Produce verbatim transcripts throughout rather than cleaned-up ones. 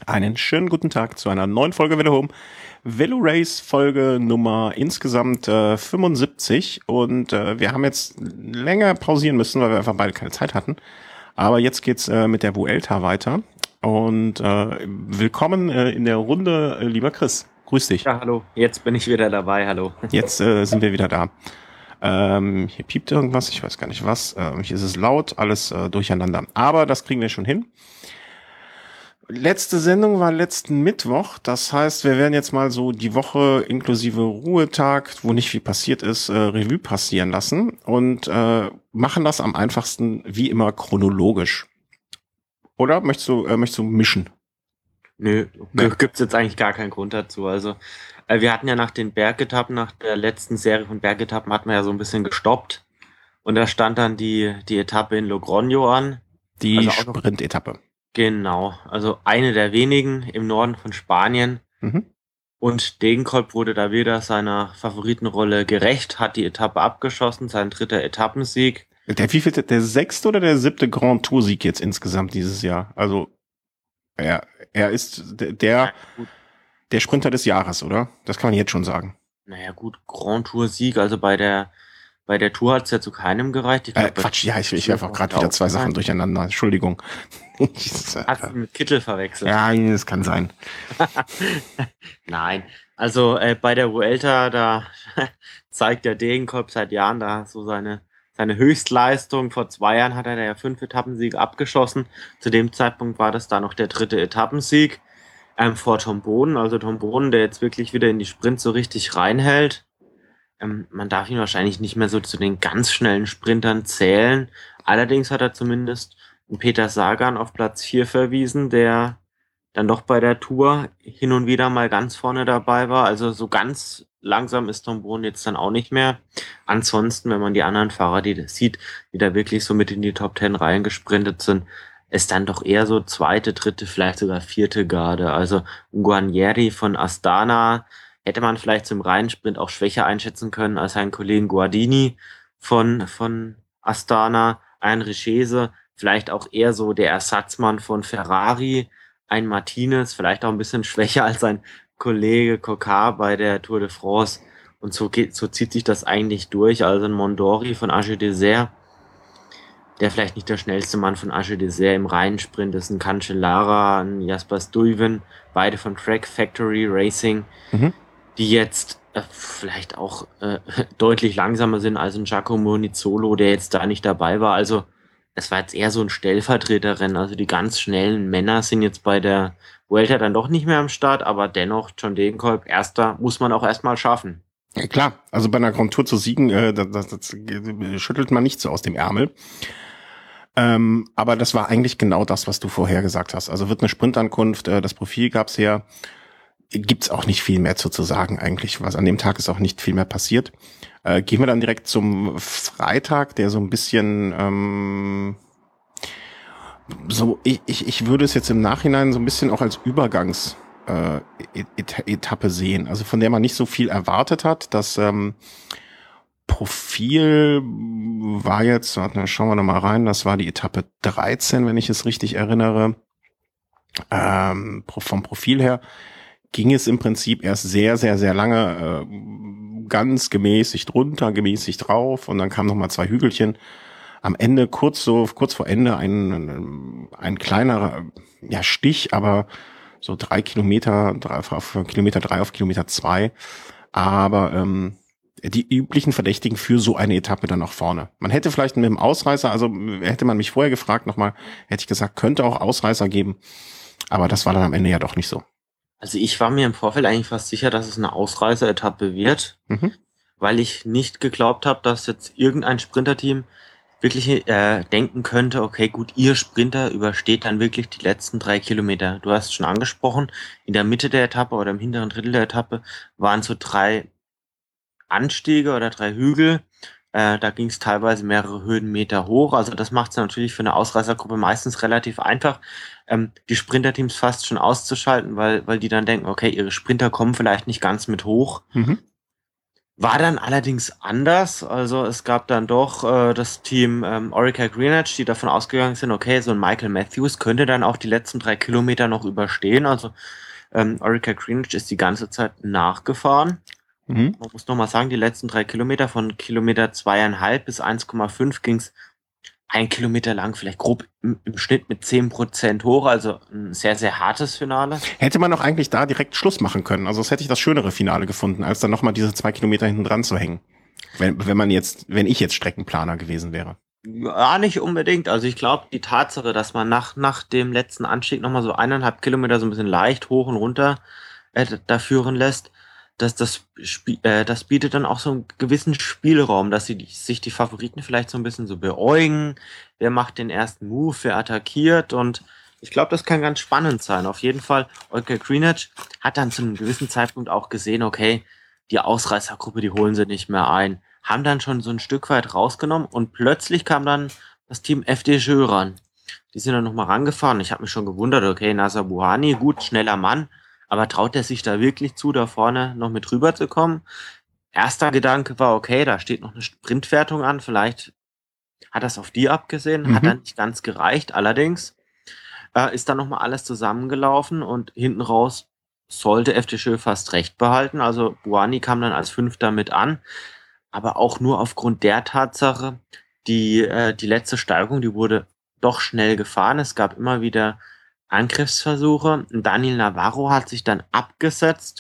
Einen schönen guten Tag zu einer neuen Folge Velo Home. Velo Race Folge Nummer insgesamt äh, fünfundsiebzig und äh, wir haben jetzt länger pausieren müssen, weil wir einfach beide keine Zeit hatten. Aber jetzt geht's äh, mit der Vuelta weiter und äh, willkommen äh, in der Runde, äh, lieber Chris. Grüß dich. Ja, hallo. Jetzt bin ich wieder dabei. Hallo. Jetzt äh, sind wir wieder da. Ähm, hier piept irgendwas, ich weiß gar nicht was. Ähm, hier ist es laut, alles äh, durcheinander. Aber das kriegen wir schon hin. Letzte Sendung war letzten Mittwoch, das heißt, wir werden jetzt mal so die Woche inklusive Ruhetag, wo nicht viel passiert ist, äh, Revue passieren lassen und äh, machen das am einfachsten wie immer chronologisch. Oder möchtest du, äh, möchtest du mischen? Nö, Nee. gibt's jetzt eigentlich gar keinen Grund dazu. Also, äh, wir hatten ja nach den Bergetappen, nach der letzten Serie von Bergetappen, hatten wir ja so ein bisschen gestoppt. Und da stand dann die, die Etappe in Logroño an. Die Also auch noch, Sprint-Etappe. genau, also eine der wenigen im Norden von Spanien. Mhm. Und Degenkolb wurde da wieder seiner Favoritenrolle gerecht, hat die Etappe abgeschossen, sein dritter Etappensieg. Der wievielte, der sechste oder der siebte Grand Tour-Sieg jetzt insgesamt dieses Jahr? Also er, er ist der, der, Ja, gut. der Sprinter des Jahres, oder? Das kann man jetzt schon sagen. Naja, gut, Grand Tour Sieg, also bei der, bei der Tour hat's ja zu keinem gereicht. Ich Äh, glaub, bei Quatsch, ja, ich, ich der werfe auch gerade wieder zwei Sachen durcheinander. Entschuldigung. Hast du mit Kittel verwechselt? Ja, das kann sein. Nein, also äh, bei der Vuelta, da zeigt der Degenkolb seit Jahren da so seine, seine Höchstleistung. Vor zwei Jahren hat er da ja fünf Etappensiege abgeschossen. Zu dem Zeitpunkt war das da noch der dritte Etappensieg ähm, vor Tom Boden. Also Tom Boden, der jetzt wirklich wieder in die Sprint so richtig reinhält. Ähm, man darf ihn wahrscheinlich nicht mehr so zu den ganz schnellen Sprintern zählen. Allerdings hat er zumindest einen Peter Sagan auf Platz vier verwiesen, der dann doch bei der Tour hin und wieder mal ganz vorne dabei war. Also so ganz langsam ist Tom Boden jetzt dann auch nicht mehr. Ansonsten, wenn man die anderen Fahrer, die das sieht, die da wirklich so mit in die Top Ten reingesprintet sind, ist dann doch eher so zweite, dritte, vielleicht sogar vierte Garde. Also Guarnieri von Astana hätte man vielleicht zum Reihensprint auch schwächer einschätzen können als seinen Kollegen Guardini von, von Astana. Ein Richese, vielleicht auch eher so der Ersatzmann von Ferrari. Ein Martinez, vielleicht auch ein bisschen schwächer als sein Kollege Coquard bei der Tour de France. Und so geht, so zieht sich das eigentlich durch. Also ein Mondori von A G Dessert, der vielleicht nicht der schnellste Mann von A G Dessert im Reihensprint ist, ein Cancellara, ein Jasper Stuyven, beide von Track Factory Racing, Mhm. die jetzt äh, vielleicht auch äh, deutlich langsamer sind als ein Giacomo Nizzolo, der jetzt da nicht dabei war. Also es war jetzt eher so ein Stellvertreterrennen. Also die ganz schnellen Männer sind jetzt bei der Vuelta dann doch nicht mehr am Start, aber dennoch John Degenkolb, erster, muss man auch erstmal schaffen. Ja, klar, also bei einer Grand Tour zu siegen, äh, das, das, das schüttelt man nicht so aus dem Ärmel. Ähm, aber das war eigentlich genau das, was du vorher gesagt hast. Also wird eine Sprintankunft, äh, das Profil gab's her, gibt's auch nicht viel mehr zu, zu sagen eigentlich. Was an dem Tag ist auch nicht viel mehr passiert. Äh, gehen wir dann direkt zum Freitag, der so ein bisschen ähm, so, ich, ich, ich würde es jetzt im Nachhinein so ein bisschen auch als Übergangs äh, Et Etappe sehen, also von der man nicht so viel erwartet hat. Das ähm, Profil war jetzt, warte, schauen wir noch mal rein, das war die Etappe dreizehn, wenn ich es richtig erinnere. Ähm, vom Profil her ging es im Prinzip erst sehr, sehr, sehr lange äh, ganz gemäßigt runter, gemäßigt drauf und dann kamen noch mal zwei Hügelchen. Am Ende, kurz so, kurz vor Ende, ein, ein kleinerer, ja, Stich, aber so drei Kilometer, drei auf Kilometer drei auf Kilometer zwei. Aber ähm, die üblichen Verdächtigen für so eine Etappe dann auch vorne. Man hätte vielleicht mit dem Ausreißer, also hätte man mich vorher gefragt nochmal, hätte ich gesagt, könnte auch Ausreißer geben. Aber das war dann am Ende ja doch nicht so. Also ich war mir im Vorfeld eigentlich fast sicher, dass es eine Ausreißer-Etappe wird, Mhm. weil ich nicht geglaubt habe, dass jetzt irgendein Sprinterteam wirklich äh, denken könnte, okay, gut, ihr Sprinter übersteht dann wirklich die letzten drei Kilometer. Du hast es schon angesprochen, in der Mitte der Etappe oder im hinteren Drittel der Etappe waren so drei Anstiege oder drei Hügel. Äh, da ging es teilweise mehrere Höhenmeter hoch. Also das macht es natürlich für eine Ausreißergruppe meistens relativ einfach, ähm, die Sprinterteams fast schon auszuschalten, weil, weil die dann denken, okay, ihre Sprinter kommen vielleicht nicht ganz mit hoch. Mhm. War dann allerdings anders. Also es gab dann doch äh, das Team ähm, Orica Greenwich, die davon ausgegangen sind, okay, so ein Michael Matthews könnte dann auch die letzten drei Kilometer noch überstehen. Also ähm, Orica Greenwich ist die ganze Zeit nachgefahren. Mhm. Man muss nochmal sagen, die letzten drei Kilometer von Kilometer zweieinhalb bis eins Komma fünf ging es ein Kilometer lang, vielleicht grob im, im Schnitt mit zehn Prozent hoch. Also ein sehr, sehr hartes Finale. Hätte man doch eigentlich da direkt Schluss machen können. Also das hätte ich das schönere Finale gefunden, als dann nochmal diese zwei Kilometer hinten dran zu hängen. Wenn, wenn man jetzt, wenn ich jetzt Streckenplaner gewesen wäre. Ja, nicht unbedingt. Also ich glaube, die Tatsache, dass man nach, nach dem letzten Anstieg nochmal so eineinhalb Kilometer so ein bisschen leicht hoch und runter äh, da führen lässt, dass das, Spie- äh, das bietet dann auch so einen gewissen Spielraum, dass sie die, sich die Favoriten vielleicht so ein bisschen so beäugen. Wer macht den ersten Move, wer attackiert, und ich glaube, das kann ganz spannend sein. Auf jeden Fall, Olga Greenwich hat dann zu einem gewissen Zeitpunkt auch gesehen, okay, die Ausreißergruppe, die holen sie nicht mehr ein, haben dann schon so ein Stück weit rausgenommen und plötzlich kam dann das Team F D Jeux ran. Die sind dann nochmal rangefahren. Ich habe mich schon gewundert, okay, Nasser Buhani, gut, schneller Mann, aber traut er sich da wirklich zu, da vorne noch mit rüber zu kommen? Erster Gedanke war, okay, da steht noch eine Sprintwertung an, vielleicht hat das auf die abgesehen, hat dann Mhm. nicht ganz gereicht. Allerdings äh, ist dann nochmal alles zusammengelaufen und hinten raus sollte F D Jeux fast recht behalten. Also Buhani kam dann als Fünfter mit an, aber auch nur aufgrund der Tatsache, die, äh, die letzte Steigung, die wurde doch schnell gefahren. Es gab immer wieder Angriffsversuche. Daniel Navarro hat sich dann abgesetzt.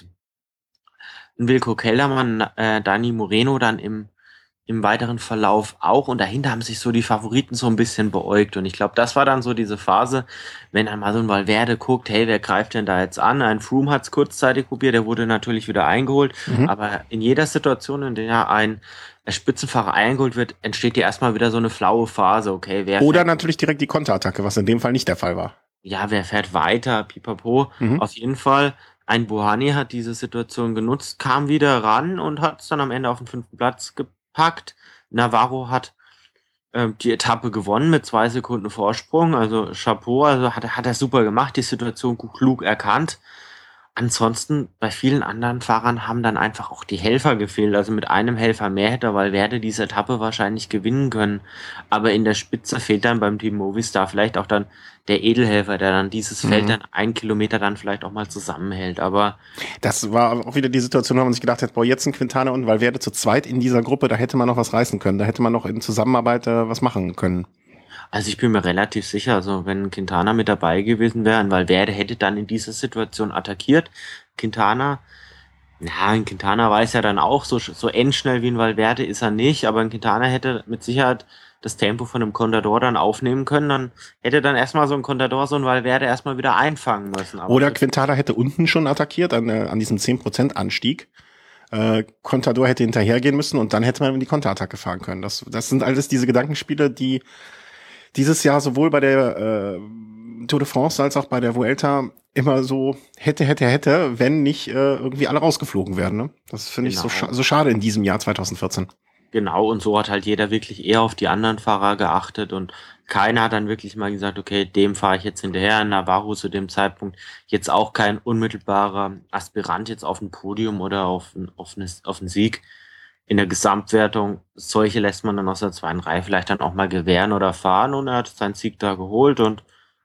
Wilco Keldermann, äh, Dani Moreno dann im, im weiteren Verlauf auch. Und dahinter haben sich so die Favoriten so ein bisschen beäugt. Und ich glaube, das war dann so diese Phase, wenn dann mal so ein Valverde guckt, hey, wer greift denn da jetzt an? Ein Froome hat es kurzzeitig probiert, der wurde natürlich wieder eingeholt. Mhm. Aber in jeder Situation, in der ein Spitzenfahrer eingeholt wird, entsteht ja erstmal wieder so eine flaue Phase. Okay, wer Oder fährt, natürlich direkt die Konterattacke, was in dem Fall nicht der Fall war. ja, wer fährt weiter? Pipapo. Mhm. Auf jeden Fall, ein Buhani hat diese Situation genutzt, kam wieder ran und hat es dann am Ende auf den fünften Platz gepackt. Navarro hat ähm, die Etappe gewonnen mit zwei Sekunden Vorsprung. Also Chapeau, also hat, er- hat er super gemacht, die Situation gut, klug erkannt. Ansonsten, bei vielen anderen Fahrern haben dann einfach auch die Helfer gefehlt. Also mit einem Helfer mehr hätte Valverde diese Etappe wahrscheinlich gewinnen können. Aber in der Spitze fehlt dann beim Team Movistar vielleicht auch dann der Edelhelfer, der dann dieses Feld Mhm. dann einen Kilometer dann vielleicht auch mal zusammenhält. Aber Das war auch wieder die Situation, wo man sich gedacht hat, boah, jetzt ein Quintana und Valverde zu zweit in dieser Gruppe, da hätte man noch was reißen können. Da hätte man noch in Zusammenarbeit äh, was machen können. also ich bin mir relativ sicher, also wenn Quintana mit dabei gewesen wäre, ein Valverde hätte dann in dieser Situation attackiert. Quintana, ja, ein Quintana weiß ja dann auch, so, so endschnell wie ein Valverde ist er nicht, aber ein Quintana hätte mit Sicherheit das Tempo von einem Contador dann aufnehmen können, dann hätte dann erstmal so ein Contador, so ein Valverde erstmal wieder einfangen müssen. Aber Oder so, Quintana hätte unten schon attackiert an, äh, an diesem zehn Prozent Anstieg. Äh, Contador hätte hinterhergehen müssen und dann hätte man in die Konterattacke fahren können. Das, das sind alles diese Gedankenspiele, die dieses Jahr sowohl bei der äh, Tour de France als auch bei der Vuelta immer so hätte, hätte, hätte, wenn nicht äh, irgendwie alle rausgeflogen werden. Ne? Das finde ich so, scha genau. so schade in diesem Jahr zwanzig vierzehn. Genau, und so hat halt jeder wirklich eher auf die anderen Fahrer geachtet und keiner hat dann wirklich mal gesagt, okay, dem fahre ich jetzt hinterher. Navarro zu dem Zeitpunkt jetzt auch kein unmittelbarer Aspirant jetzt auf ein Podium oder auf ein, auf, eine, auf einen Sieg in der Gesamtwertung. Solche lässt man dann aus der zweiten Reihe vielleicht dann auch mal gewähren oder fahren, und er hat seinen Sieg da geholt, und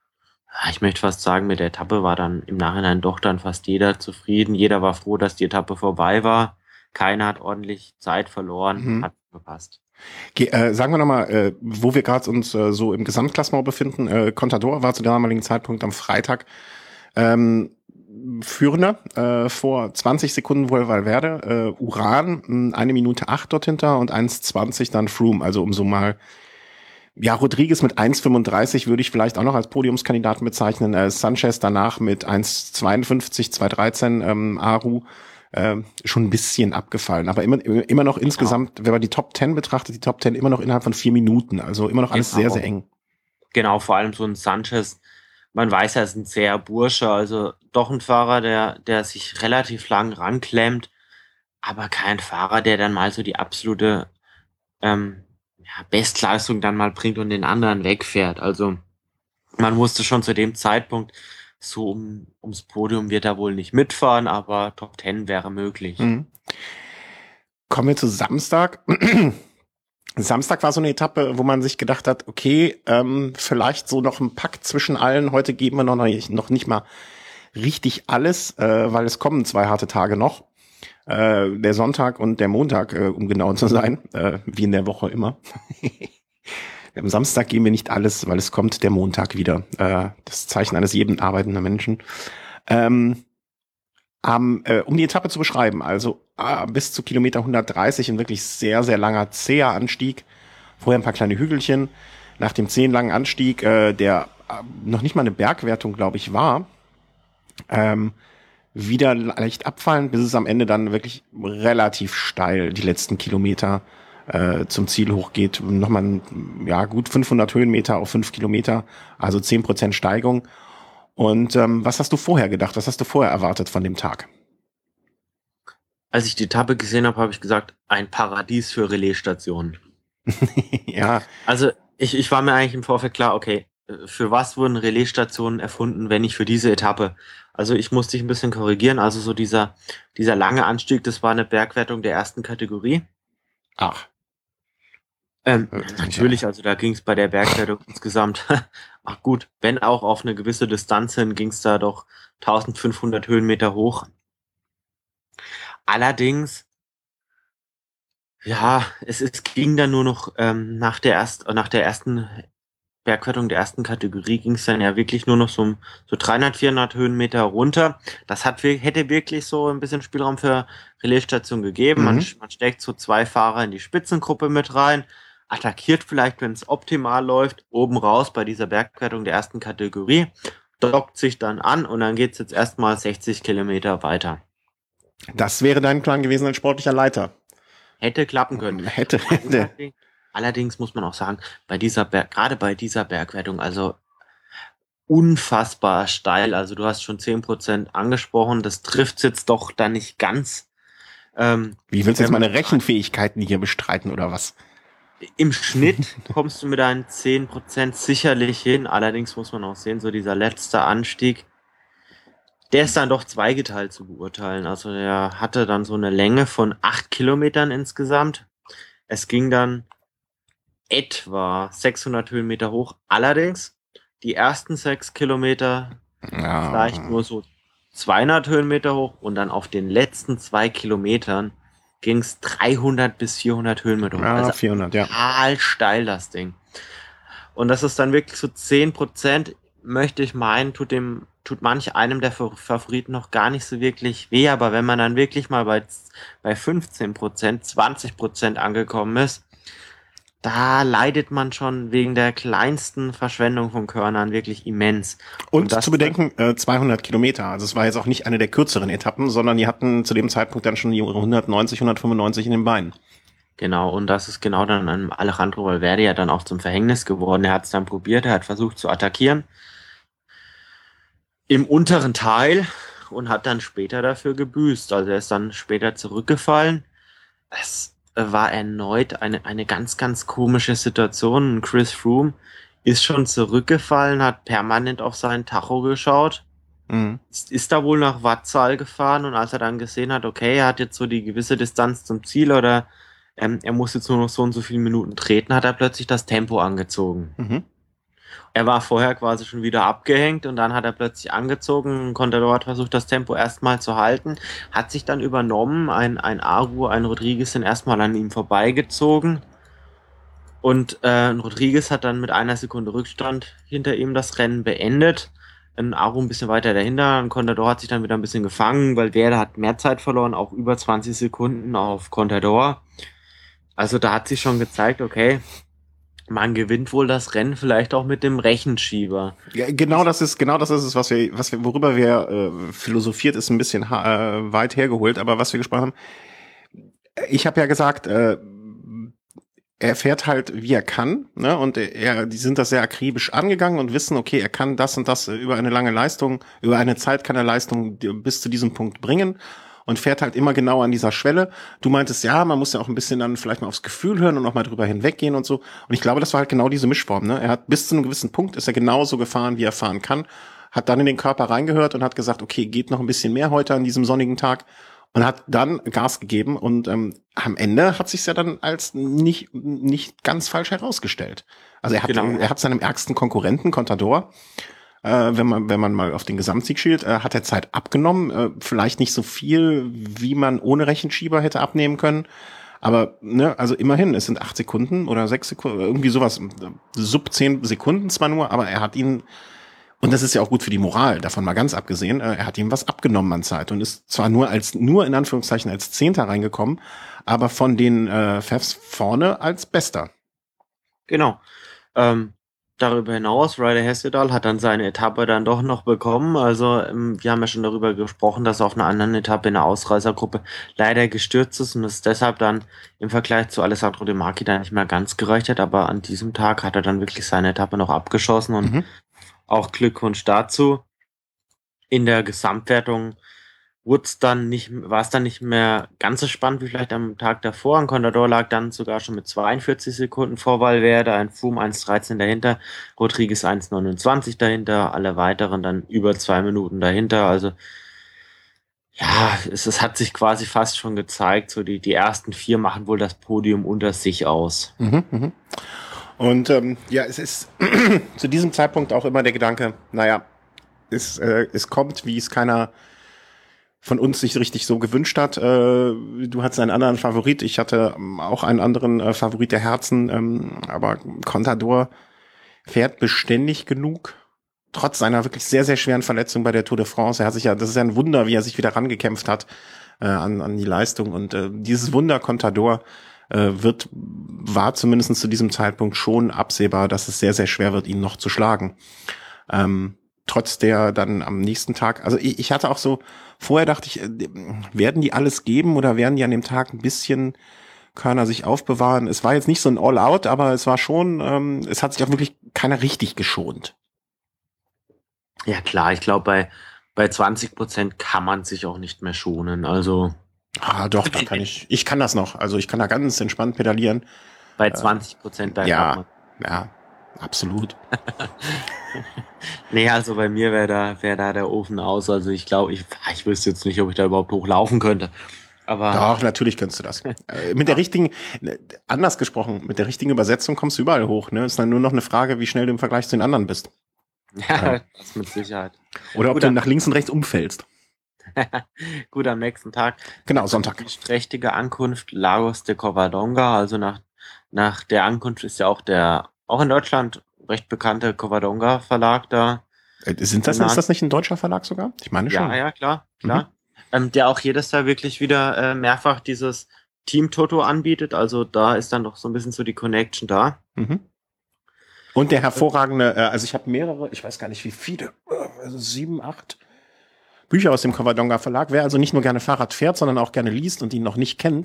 ja, ich möchte fast sagen, mit der Etappe war dann im Nachhinein doch dann fast jeder zufrieden. Jeder war froh, dass die Etappe vorbei war. Keiner hat ordentlich Zeit verloren, Mhm. hat gepasst. Ge äh, sagen wir nochmal, äh, wo wir gerade uns äh, so im Gesamtklassement befinden. Äh, Contador war zu damaligen Zeitpunkt am Freitag ähm, Führender äh, vor zwanzig Sekunden wohl Valverde. Äh, Uran mh, eine Minute acht dort hinter und eins zwanzig dann Froome. Also um so mal, ja, Rodriguez mit eins fünfunddreißig würde ich vielleicht auch noch als Podiumskandidaten bezeichnen. Äh, Sanchez danach mit eins zweiundfünfzig, zwei dreizehn, ähm, Aru äh, schon ein bisschen abgefallen. Aber immer, immer noch Genau. insgesamt, wenn man die Top Ten betrachtet, die Top Ten immer noch innerhalb von vier Minuten. Also immer noch alles sehr, sehr Genau. eng. Genau, vor allem so ein Sanchez. Man weiß, er ist ein zäher Bursche, also doch ein Fahrer, der, der sich relativ lang ranklemmt, aber kein Fahrer, der dann mal so die absolute ähm, ja, Bestleistung dann mal bringt und den anderen wegfährt. Also man wusste schon zu dem Zeitpunkt, so um, ums Podium wird er wohl nicht mitfahren, aber Top Ten wäre möglich. Mhm. Kommen wir zu Samstag. Samstag war so eine Etappe, wo man sich gedacht hat, okay, ähm, vielleicht so noch ein Pakt zwischen allen. Heute geben wir noch nicht, noch nicht mal richtig alles, äh, weil es kommen zwei harte Tage noch. Äh, der Sonntag und der Montag, äh, um genau zu sein, äh, wie in der Woche immer. Am Samstag geben wir nicht alles, weil es kommt der Montag wieder. Äh, das Zeichen eines jeden arbeitenden Menschen. Ähm, Um, äh, um die Etappe zu beschreiben, also äh, bis zu Kilometer hundertdreißig ein wirklich sehr, sehr langer, zäher Anstieg. Vorher ein paar kleine Hügelchen. Nach dem zehn langen Anstieg, äh, der äh, noch nicht mal eine Bergwertung, glaube ich, war, ähm, wieder leicht abfallen, bis es am Ende dann wirklich relativ steil die letzten Kilometer äh, zum Ziel hochgeht. Nochmal ja gut fünfhundert Höhenmeter auf fünf Kilometer, also zehn Prozent Steigung. Und ähm, was hast du vorher gedacht? Was hast du vorher erwartet von dem Tag? Als ich die Etappe gesehen habe, habe ich gesagt, ein Paradies für Relaisstationen. Ja. Also ich, ich war mir eigentlich im Vorfeld klar, okay, für was wurden Relaisstationen erfunden, wenn nicht für diese Etappe? Also ich musste dich ein bisschen korrigieren. Also so dieser, dieser lange Anstieg, das war eine Bergwertung der ersten Kategorie. Ach. Ähm, natürlich, also da ging es bei der Bergwertung insgesamt, ach gut, wenn auch auf eine gewisse Distanz hin, ging es da doch eintausendfünfhundert Höhenmeter hoch. Allerdings, ja, es, es ging dann nur noch ähm, nach der erst, nach der ersten Bergwertung der ersten Kategorie ging es dann ja wirklich nur noch so, so dreihundert, vierhundert Höhenmeter runter. Das hat, hätte wirklich so ein bisschen Spielraum für Relaisstation gegeben. Mhm. Man, man steckt so zwei Fahrer in die Spitzengruppe mit rein, attackiert vielleicht, wenn es optimal läuft, oben raus bei dieser Bergwertung der ersten Kategorie, dockt sich dann an und dann geht's jetzt erstmal sechzig Kilometer weiter. Das wäre dein Plan gewesen als sportlicher Leiter. Hätte klappen können. Hätte, hätte. Allerdings muss man auch sagen, bei dieser Berg, gerade bei dieser Bergwertung, also unfassbar steil. Also du hast schon zehn Prozent angesprochen, das trifft jetzt doch dann nicht ganz. Ähm, Wie willst du jetzt meine Rechenfähigkeiten hier bestreiten oder was? Im Schnitt kommst du mit deinen zehn Prozent sicherlich hin. Allerdings muss man auch sehen, so dieser letzte Anstieg, der ist dann doch zweigeteilt zu beurteilen. Also der hatte dann so eine Länge von acht Kilometern insgesamt. Es ging dann etwa sechshundert Höhenmeter hoch. Allerdings die ersten sechs Kilometer ja. vielleicht nur so zweihundert Höhenmeter hoch und dann auf den letzten zwei Kilometern ging es dreihundert bis vierhundert Höhenmeter hoch. Ja, also vierhundert, ja. Total steil das Ding. Und das ist dann wirklich so zehn Prozent, möchte ich meinen, tut dem tut manch einem der Favoriten noch gar nicht so wirklich weh, aber wenn man dann wirklich mal bei, bei fünfzehn Prozent, zwanzig Prozent angekommen ist, da leidet man schon wegen der kleinsten Verschwendung von Körnern wirklich immens. Und, Und zu bedenken, äh, zweihundert Kilometer. Also es war jetzt auch nicht eine der kürzeren Etappen, sondern die hatten zu dem Zeitpunkt dann schon ihre hundertneunzig, hundertfünfundneunzig in den Beinen. Genau, und das ist genau dann an Alejandro Valverde ja dann auch zum Verhängnis geworden. Er hat es dann probiert, er hat versucht zu attackieren im unteren Teil und hat dann später dafür gebüßt. Also er ist dann später zurückgefallen. Es war erneut eine, eine ganz, ganz komische Situation. Chris Froome ist schon zurückgefallen, hat permanent auf seinen Tacho geschaut, mhm. ist, ist da wohl nach Wattzahl gefahren und als er dann gesehen hat, okay, er hat jetzt so die gewisse Distanz zum Ziel oder ähm, er muss jetzt nur noch so und so viele Minuten treten, hat er plötzlich das Tempo angezogen. Mhm. Er war vorher quasi schon wieder abgehängt und dann hat er plötzlich angezogen und konnte dort versucht, das Tempo erstmal zu halten, hat sich dann übernommen, ein, ein Aru, ein Rodriguez sind erstmal an ihm vorbeigezogen und äh, Rodriguez hat dann mit einer Sekunde Rückstand hinter ihm das Rennen beendet. Ein Aru ein bisschen weiter dahinter und Contador hat sich dann wieder ein bisschen gefangen, weil Valverde hat mehr Zeit verloren, auch über zwanzig Sekunden auf Contador. Also da hat sich schon gezeigt, okay, man gewinnt wohl das Rennen vielleicht auch mit dem Rechenschieber. Ja, genau das ist genau das ist es, was wir, was wir, worüber wir äh, philosophiert, ist ein bisschen äh, weit hergeholt, aber was wir gesprochen haben. Ich habe ja gesagt, äh, er fährt halt, wie er kann, ne? Und er, die sind das sehr akribisch angegangen und wissen, okay, er kann das und das über eine lange Leistung, über eine Zeit kann er Leistung bis zu diesem Punkt bringen. Und fährt halt immer genau an dieser Schwelle. Du meintest, ja, man muss ja auch ein bisschen dann vielleicht mal aufs Gefühl hören und auch mal drüber hinweggehen und so. Und ich glaube, das war halt genau diese Mischform, ne? Er hat bis zu einem gewissen Punkt ist er genauso gefahren, wie er fahren kann. Hat dann in den Körper reingehört und hat gesagt, okay, geht noch ein bisschen mehr heute an diesem sonnigen Tag. und hat dann Gas gegeben und ähm, am Ende hat sich's ja dann als nicht nicht ganz falsch herausgestellt. Also er hat Genau. er hat seinem ärgsten Konkurrenten Contador, äh, wenn man wenn man mal auf den Gesamtsieg schielt, äh, hat er Zeit abgenommen, äh, vielleicht nicht so viel, wie man ohne Rechenschieber hätte abnehmen können, aber ne, also immerhin, es sind acht Sekunden oder sechs Sekunden, irgendwie sowas, sub zehn Sekunden zwar nur, aber er hat ihn. Und das ist ja auch gut für die Moral, davon mal ganz abgesehen. Äh, er hat ihm was abgenommen an Zeit und ist zwar nur als, nur in Anführungszeichen als Zehnter reingekommen, aber von den äh, Fefs vorne als Bester. Genau. Ähm, darüber hinaus, Ryder Hesjedal hat dann seine Etappe dann doch noch bekommen. Also ähm, wir haben ja schon darüber gesprochen, dass er auf einer anderen Etappe in der Ausreißergruppe leider gestürzt ist und es deshalb dann im Vergleich zu Alessandro De Marchi dann nicht mehr ganz gereicht hat. Aber an diesem Tag hat er dann wirklich seine Etappe noch abgeschossen und Mhm. auch Glückwunsch dazu. In der Gesamtwertung wurd's dann nicht, war es dann nicht mehr ganz so spannend wie vielleicht am Tag davor. Ein Contador lag dann sogar schon mit zweiundvierzig Sekunden vor Valverde, ein Froome eins dreizehn dahinter, Rodriguez eins neunundzwanzig dahinter, alle weiteren dann über zwei Minuten dahinter. Also ja, es, es hat sich quasi fast schon gezeigt, so die, die ersten vier machen wohl das Podium unter sich aus. Mhm, mhm. Und ähm, ja, es ist zu diesem Zeitpunkt auch immer der Gedanke, naja, es, äh, es kommt, wie es keiner von uns sich richtig so gewünscht hat. Äh, du hattest einen anderen Favorit, ich hatte ähm, auch einen anderen äh, Favorit der Herzen, ähm, aber Contador fährt beständig genug, trotz seiner wirklich sehr, sehr schweren Verletzung bei der Tour de France. Er hat sich ja, das ist ja ein Wunder, wie er sich wieder rangekämpft hat äh, an, an die Leistung. Und äh, dieses Wunder Contador äh, wird, war zumindest zu diesem Zeitpunkt schon absehbar, dass es sehr, sehr schwer wird, ihn noch zu schlagen. Ähm, trotz der dann am nächsten Tag, also ich, ich hatte auch so, vorher dachte ich, äh, werden die alles geben oder werden die an dem Tag ein bisschen Körner sich aufbewahren? Es war jetzt nicht so ein All-Out, aber es war schon, ähm, es hat sich auch wirklich keiner richtig geschont. Ja klar, ich glaube, bei, bei zwanzig Prozent kann man sich auch nicht mehr schonen. Also Ah, doch, da kann ich, ich kann das noch. Also ich kann da ganz entspannt pedalieren. bei zwanzig Prozent da Ja, ja, absolut. Nee, also bei mir wäre da, wäre da der Ofen aus. Also ich glaube, ich, ich wüsste jetzt nicht, ob ich da überhaupt hochlaufen könnte. Aber Doch, natürlich könntest du das. Äh, mit der richtigen, ne, anders gesprochen, mit der richtigen Übersetzung kommst du überall hoch. Ne, ist dann nur noch eine Frage, wie schnell du im Vergleich zu den anderen bist. ja, das mit Sicherheit. Oder ob Gut, du am- nach links und rechts umfällst. Gut, am nächsten Tag Genau, Sonntag. die trächtige Ankunft Lagos de Covadonga. Also nach, nach der Ankunft ist ja auch der, auch in Deutschland recht bekannte Covadonga Verlag da. Äh, Sind das, ist das nicht ein deutscher Verlag sogar? Ich meine schon. Ja, ja, klar, klar. Ähm, der auch jedes Jahr wirklich wieder äh, mehrfach dieses Team Toto anbietet. Also da ist dann doch so ein bisschen so die Connection da. Mhm. Und der hervorragende, äh, also ich habe mehrere, ich weiß gar nicht wie viele, äh, also sieben, acht Bücher aus dem Covadonga Verlag. Wer also nicht nur gerne Fahrrad fährt, sondern auch gerne liest und ihn noch nicht kennt.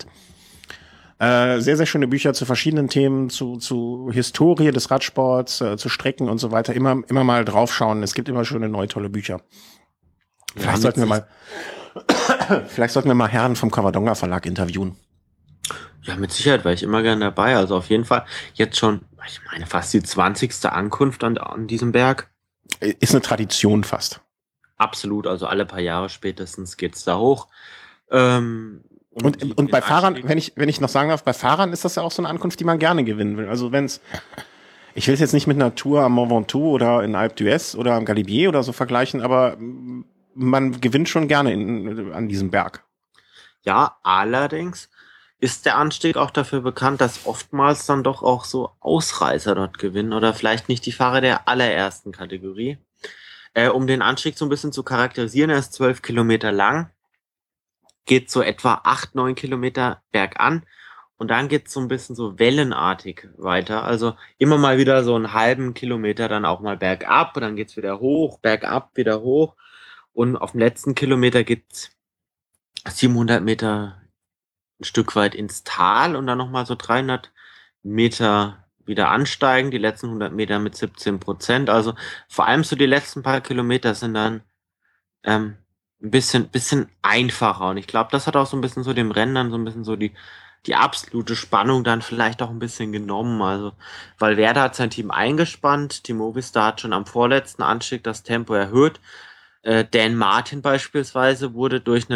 Äh, sehr, sehr schöne Bücher zu verschiedenen Themen, zu, zu Historie des Radsports, äh, zu Strecken und so weiter. Immer, immer mal draufschauen. Es gibt immer schöne, neue, tolle Bücher. Vielleicht Ja, sollten wir mit mal, vielleicht sollten wir mal Herren vom Covadonga Verlag interviewen. Ja, mit Sicherheit wäre ich immer gern dabei. Also auf jeden Fall jetzt schon, ich meine, fast die zwanzigste Ankunft an, an diesem Berg. Ist eine Tradition fast. Absolut, also alle paar Jahre spätestens geht's da hoch. Ähm, Und, die- und den bei Fahrern, Anstieg- wenn ich, wenn ich noch sagen darf, bei Fahrern ist das ja auch so eine Ankunft, die man gerne gewinnen will. Also wenn's, ich will es jetzt nicht mit einer Tour am Mont Ventoux oder in Alpe d'Huez oder am Galibier oder so vergleichen, aber mm, man gewinnt schon gerne in, an diesem Berg. Ja, allerdings ist der Anstieg auch dafür bekannt, dass oftmals dann doch auch so Ausreißer dort gewinnen oder vielleicht nicht die Fahrer der allerersten Kategorie. Äh, um den Anstieg so ein bisschen zu charakterisieren, er ist zwölf Kilometer lang, geht so etwa acht, neun Kilometer bergan und dann geht's so ein bisschen so wellenartig weiter. Also immer mal wieder so einen halben Kilometer dann auch mal bergab und dann geht's wieder hoch, bergab, wieder hoch und auf dem letzten Kilometer geht's siebenhundert Meter ein Stück weit ins Tal und dann nochmal so dreihundert Meter wieder ansteigen, die letzten hundert Meter mit siebzehn Prozent. Also vor allem so die letzten paar Kilometer sind dann ähm, ein bisschen, bisschen einfacher. Und ich glaube, das hat auch so ein bisschen so dem Rennen dann so ein bisschen so die, die absolute Spannung dann vielleicht auch ein bisschen genommen. Also, weil Werder hat sein Team eingespannt, die Movistar hat schon am vorletzten Anstieg das Tempo erhöht. Äh, Dan Martin beispielsweise wurde durch einen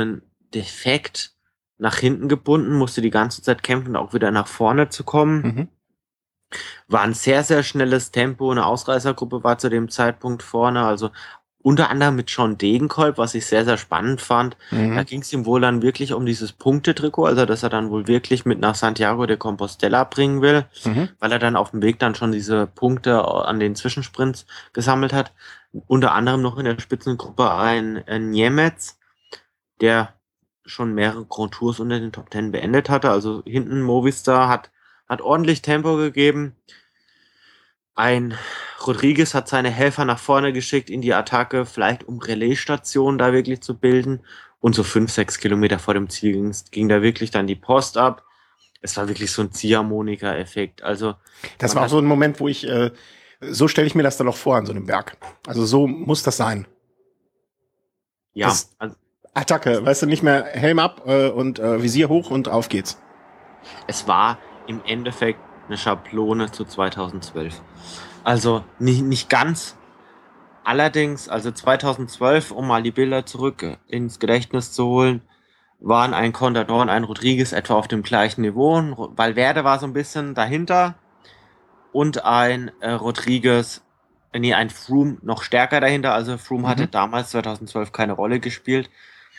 defekt nach hinten gebunden, musste die ganze Zeit kämpfen, auch wieder nach vorne zu kommen. Mhm. War ein sehr, sehr schnelles Tempo. Eine Ausreißergruppe war zu dem Zeitpunkt vorne. Also unter anderem mit John Degenkolb, was ich sehr, sehr spannend fand. Mhm. Da ging es ihm wohl dann wirklich um dieses Punktetrikot, also dass er dann wohl wirklich mit nach Santiago de Compostela bringen will, Mhm. weil er dann auf dem Weg dann schon diese Punkte an den Zwischensprints gesammelt hat. Unter anderem noch in der Spitzengruppe ein, ein Niemetz, der schon mehrere Grand Tours unter den Top Ten beendet hatte. Also hinten Movistar hat, hat ordentlich Tempo gegeben. Ein Rodriguez hat seine Helfer nach vorne geschickt in die Attacke, vielleicht um Relaisstationen da wirklich zu bilden. Und so fünf, sechs Kilometer vor dem Ziel ging, ging da wirklich dann die Post ab. Es war wirklich so ein Ziehharmonika-Effekt. Also Das war auch so ein Moment, wo ich, äh, so stelle ich mir das dann auch vor an so einem Berg. Also so muss das sein. ja, Das also, Attacke, weißt du, nicht mehr Helm ab äh, und äh, Visier hoch und auf geht's. es war im Endeffekt eine Schablone zu zweitausendzwölf. Also nicht, nicht ganz. Allerdings, also zweitausendzwölf, um mal die Bilder zurück ins Gedächtnis zu holen, waren ein Contador und ein Rodriguez etwa auf dem gleichen Niveau. Valverde war so ein bisschen dahinter und ein äh, Rodriguez, äh, nee, ein Froome noch stärker dahinter. Also Froome Mhm. hatte damals zweitausendzwölf keine Rolle gespielt.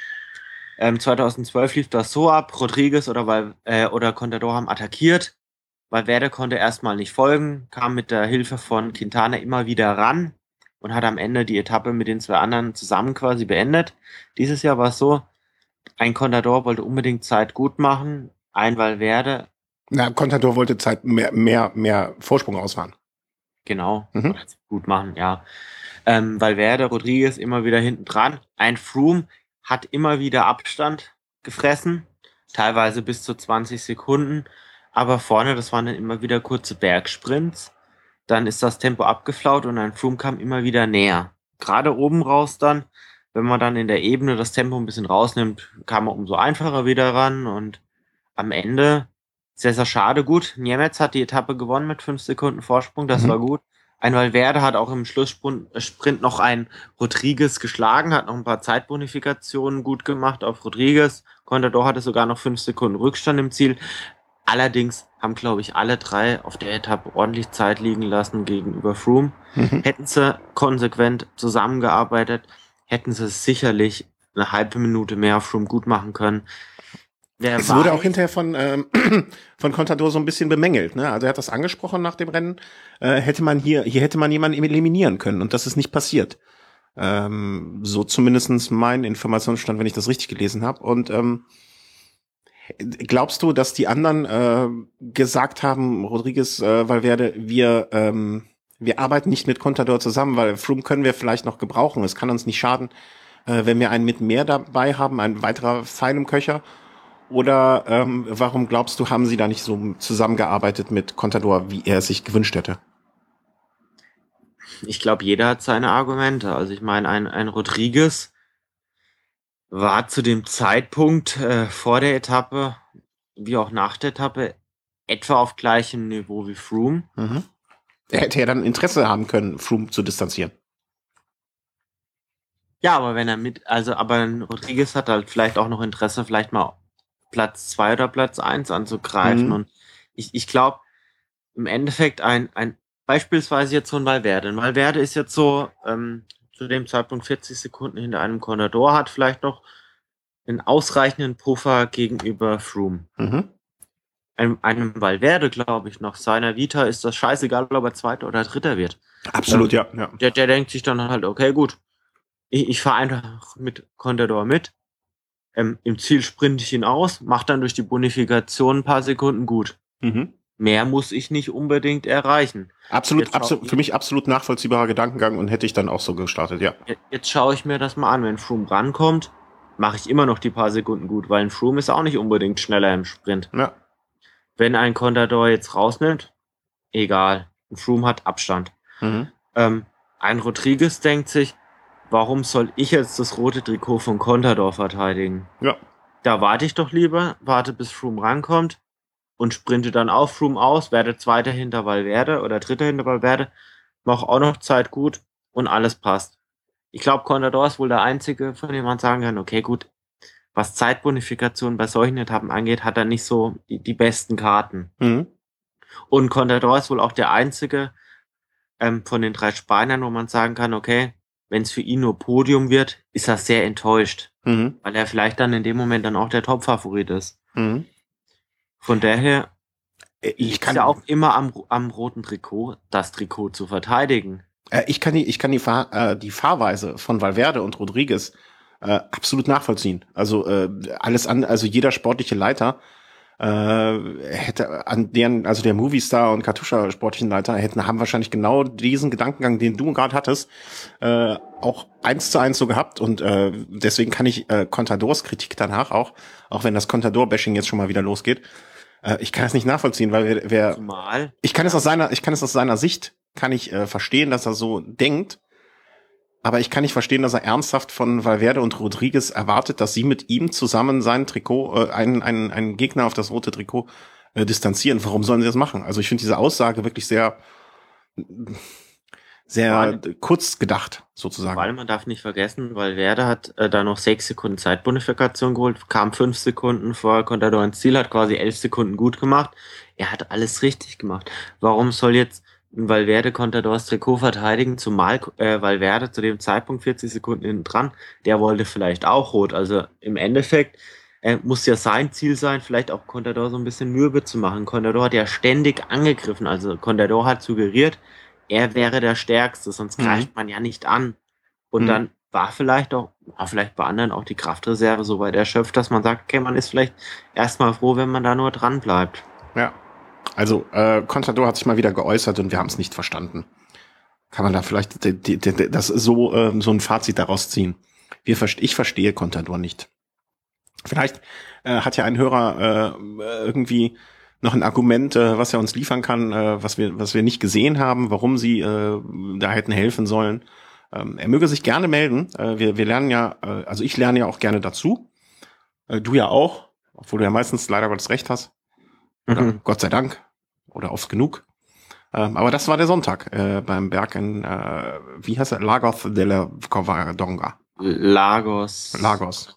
Ähm, zweitausendzwölf lief das so ab, Rodriguez oder, Val, äh, oder Contador haben attackiert. Valverde konnte erstmal nicht folgen, kam mit der Hilfe von Quintana immer wieder ran und hat am Ende die Etappe mit den zwei anderen zusammen quasi beendet. Dieses Jahr war es so, ein Contador wollte unbedingt Zeit gut machen, ein Valverde, Na, Contador wollte Zeit mehr, mehr, mehr Vorsprung ausfahren. genau, Mhm. oder gut machen, ja. Ähm, Valverde, Rodriguez immer wieder hinten dran. Ein Froome hat immer wieder Abstand gefressen, teilweise bis zu zwanzig Sekunden, aber vorne, das waren dann immer wieder kurze Bergsprints. Dann ist das Tempo abgeflaut und ein Froome kam immer wieder näher. Gerade oben raus dann, wenn man dann in der Ebene das Tempo ein bisschen rausnimmt, kam er umso einfacher wieder ran und am Ende sehr, sehr schade. Gut, Niemetz hat die Etappe gewonnen mit fünf Sekunden Vorsprung, das Mhm. war gut. Ein Valverde hat auch im Schlusssprint Sprint noch ein Rodriguez geschlagen, hat noch ein paar Zeitbonifikationen gut gemacht auf Rodriguez. Contador hatte sogar noch fünf Sekunden Rückstand im Ziel. Allerdings haben, glaube ich, alle drei auf der Etappe ordentlich Zeit liegen lassen gegenüber Froome. Mhm. Hätten sie konsequent zusammengearbeitet, hätten sie sicherlich eine halbe Minute mehr auf Froome gut machen können. Wer Es wurde auch weiß, hinterher von, ähm, von Contador so ein bisschen bemängelt. Ne? Also er hat das angesprochen nach dem Rennen. Äh, hätte man hier, hier hätte man jemanden eliminieren können und das ist nicht passiert. Ähm, so zumindestens mein Informationsstand, wenn ich das richtig gelesen habe. Und ähm, glaubst du, dass die anderen äh, gesagt haben, Rodriguez, äh, Valverde, wir ähm, wir arbeiten nicht mit Contador zusammen, weil Froome können wir vielleicht noch gebrauchen. Es kann uns nicht schaden, äh, wenn wir einen mit mehr dabei haben, ein weiterer Pfeil im Köcher. Oder ähm, warum glaubst du, haben sie da nicht so zusammengearbeitet mit Contador, wie er es sich gewünscht hätte? ich glaube, jeder hat seine Argumente. Also ich meine, ein, ein Rodriguez war zu dem Zeitpunkt äh, vor der Etappe, wie auch nach der Etappe, etwa auf gleichem Niveau wie Froome. Mhm. Er hätte ja dann Interesse haben können, Froome zu distanzieren. Ja, aber wenn er mit, also, aber ein Rodriguez hat halt vielleicht auch noch Interesse, vielleicht mal Platz zwei oder Platz eins anzugreifen. Mhm. Und ich, ich glaube, im Endeffekt ein, ein, beispielsweise jetzt so ein Valverde. Ein Valverde ist jetzt so, ähm, zu dem Zeitpunkt vierzig Sekunden hinter einem Contador, hat vielleicht noch einen ausreichenden Puffer gegenüber Froome. Mhm. Einem, einem Valverde, glaube ich, nach seiner Vita ist das scheißegal, ob er Zweiter oder Dritter wird. Absolut, Ähm, ja. ja. der, der denkt sich dann halt, okay, gut, ich, ich fahre einfach mit Contador mit. Ähm, Im Ziel sprinte ich ihn aus, mache dann durch die Bonifikation ein paar Sekunden gut. Mhm. Mehr muss ich nicht unbedingt erreichen. Absolut, Jetzt, schau, absolut, für mich absolut nachvollziehbarer Gedankengang und hätte ich dann auch so gestartet, ja. jetzt schaue ich mir das mal an. Wenn Froome rankommt, mache ich immer noch die paar Sekunden gut, weil ein Froome ist auch nicht unbedingt schneller im Sprint. Ja. Wenn ein Contador jetzt rausnimmt, egal. Ein Froome hat Abstand. Mhm. Ähm, ein Rodriguez denkt sich, warum soll ich jetzt das rote Trikot von Contador verteidigen? Ja. Da warte ich doch lieber, warte bis Froome rankommt und sprinte dann auf Froome aus, werde Zweiter hinter Valverde oder Dritter hinter Valverde, mache auch noch Zeit gut und alles passt. Ich glaube, Contador ist wohl der Einzige, von dem man sagen kann, okay, gut, was Zeitbonifikation bei solchen Etappen angeht, hat er nicht so die, die besten Karten. Mhm. Und Contador ist wohl auch der einzige ähm, von den drei Spaniern, wo man sagen kann, okay, wenn es für ihn nur Podium wird, ist er sehr enttäuscht, Mhm. weil er vielleicht dann in dem Moment dann auch der Top-Favorit ist. Mhm. Von daher Äh, Ich liegt es ja kann, auch immer am, am roten Trikot, das Trikot zu verteidigen. äh, ich kann die, ich kann die, Fahr, äh, die Fahrweise von Valverde und Rodriguez äh, absolut nachvollziehen. Also äh, alles an, also jeder sportliche Leiter äh, hätte an deren, also der Movistar und Katusha sportlichen Leiter hätten, haben wahrscheinlich genau diesen Gedankengang, den du gerade hattest, äh, auch eins zu eins so gehabt und äh, deswegen kann ich äh, Contadors Kritik danach auch, auch wenn das Contador-Bashing jetzt schon mal wieder losgeht, äh, ich kann es nicht nachvollziehen, weil wer, wer Zumal. ich kann ja, es aus seiner, ich kann es aus seiner Sicht, kann ich äh, verstehen, dass er so denkt, aber ich kann nicht verstehen, dass er ernsthaft von Valverde und Rodriguez erwartet, dass sie mit ihm zusammen sein Trikot, äh, einen, einen, einen Gegner auf das rote Trikot äh, distanzieren. Warum sollen sie das machen? Also ich finde diese Aussage wirklich sehr, vor sehr allem, kurz gedacht, vor sozusagen. allem, man darf nicht vergessen, Valverde hat äh, da noch sechs Sekunden Zeitbonifikation geholt, kam fünf Sekunden vor Contador ins Ziel, hat quasi elf Sekunden gut gemacht. Er hat alles richtig gemacht. Warum soll jetzt ein Valverde Contadors Trikot verteidigen, zumal äh, Valverde zu dem Zeitpunkt vierzig Sekunden hinten dran, der wollte vielleicht auch rot. Also im Endeffekt äh, muss ja sein Ziel sein, vielleicht auch Contador so ein bisschen mürbe zu machen. Contador hat ja ständig angegriffen, also Contador hat suggeriert, er wäre der Stärkste, sonst Mhm. greift man ja nicht an. Und Mhm. dann war vielleicht auch, war vielleicht bei anderen auch die Kraftreserve so weit erschöpft, dass man sagt, okay, man ist vielleicht erstmal froh, wenn man da nur dran bleibt. Ja. Also äh, Contador hat sich mal wieder geäußert und wir haben es nicht verstanden. Kann man da vielleicht die, die, die, das so äh, so ein Fazit daraus ziehen? Wir, ich verstehe Contador nicht. Vielleicht äh, hat ja ein Hörer äh, irgendwie noch ein Argument, äh, was er uns liefern kann, äh, was wir, was wir nicht gesehen haben, warum sie äh, da hätten helfen sollen. Ähm, er möge sich gerne melden. Äh, wir, wir lernen ja, äh, also ich lerne ja auch gerne dazu. Äh, du ja auch, obwohl du ja meistens leider Gottes recht hast. Oder Mhm. Gott sei Dank. Oder oft genug. Ähm, aber das war der Sonntag äh, beim Berg in, äh, wie heißt er? Lagos de la Covadonga. Lagos. Lagos.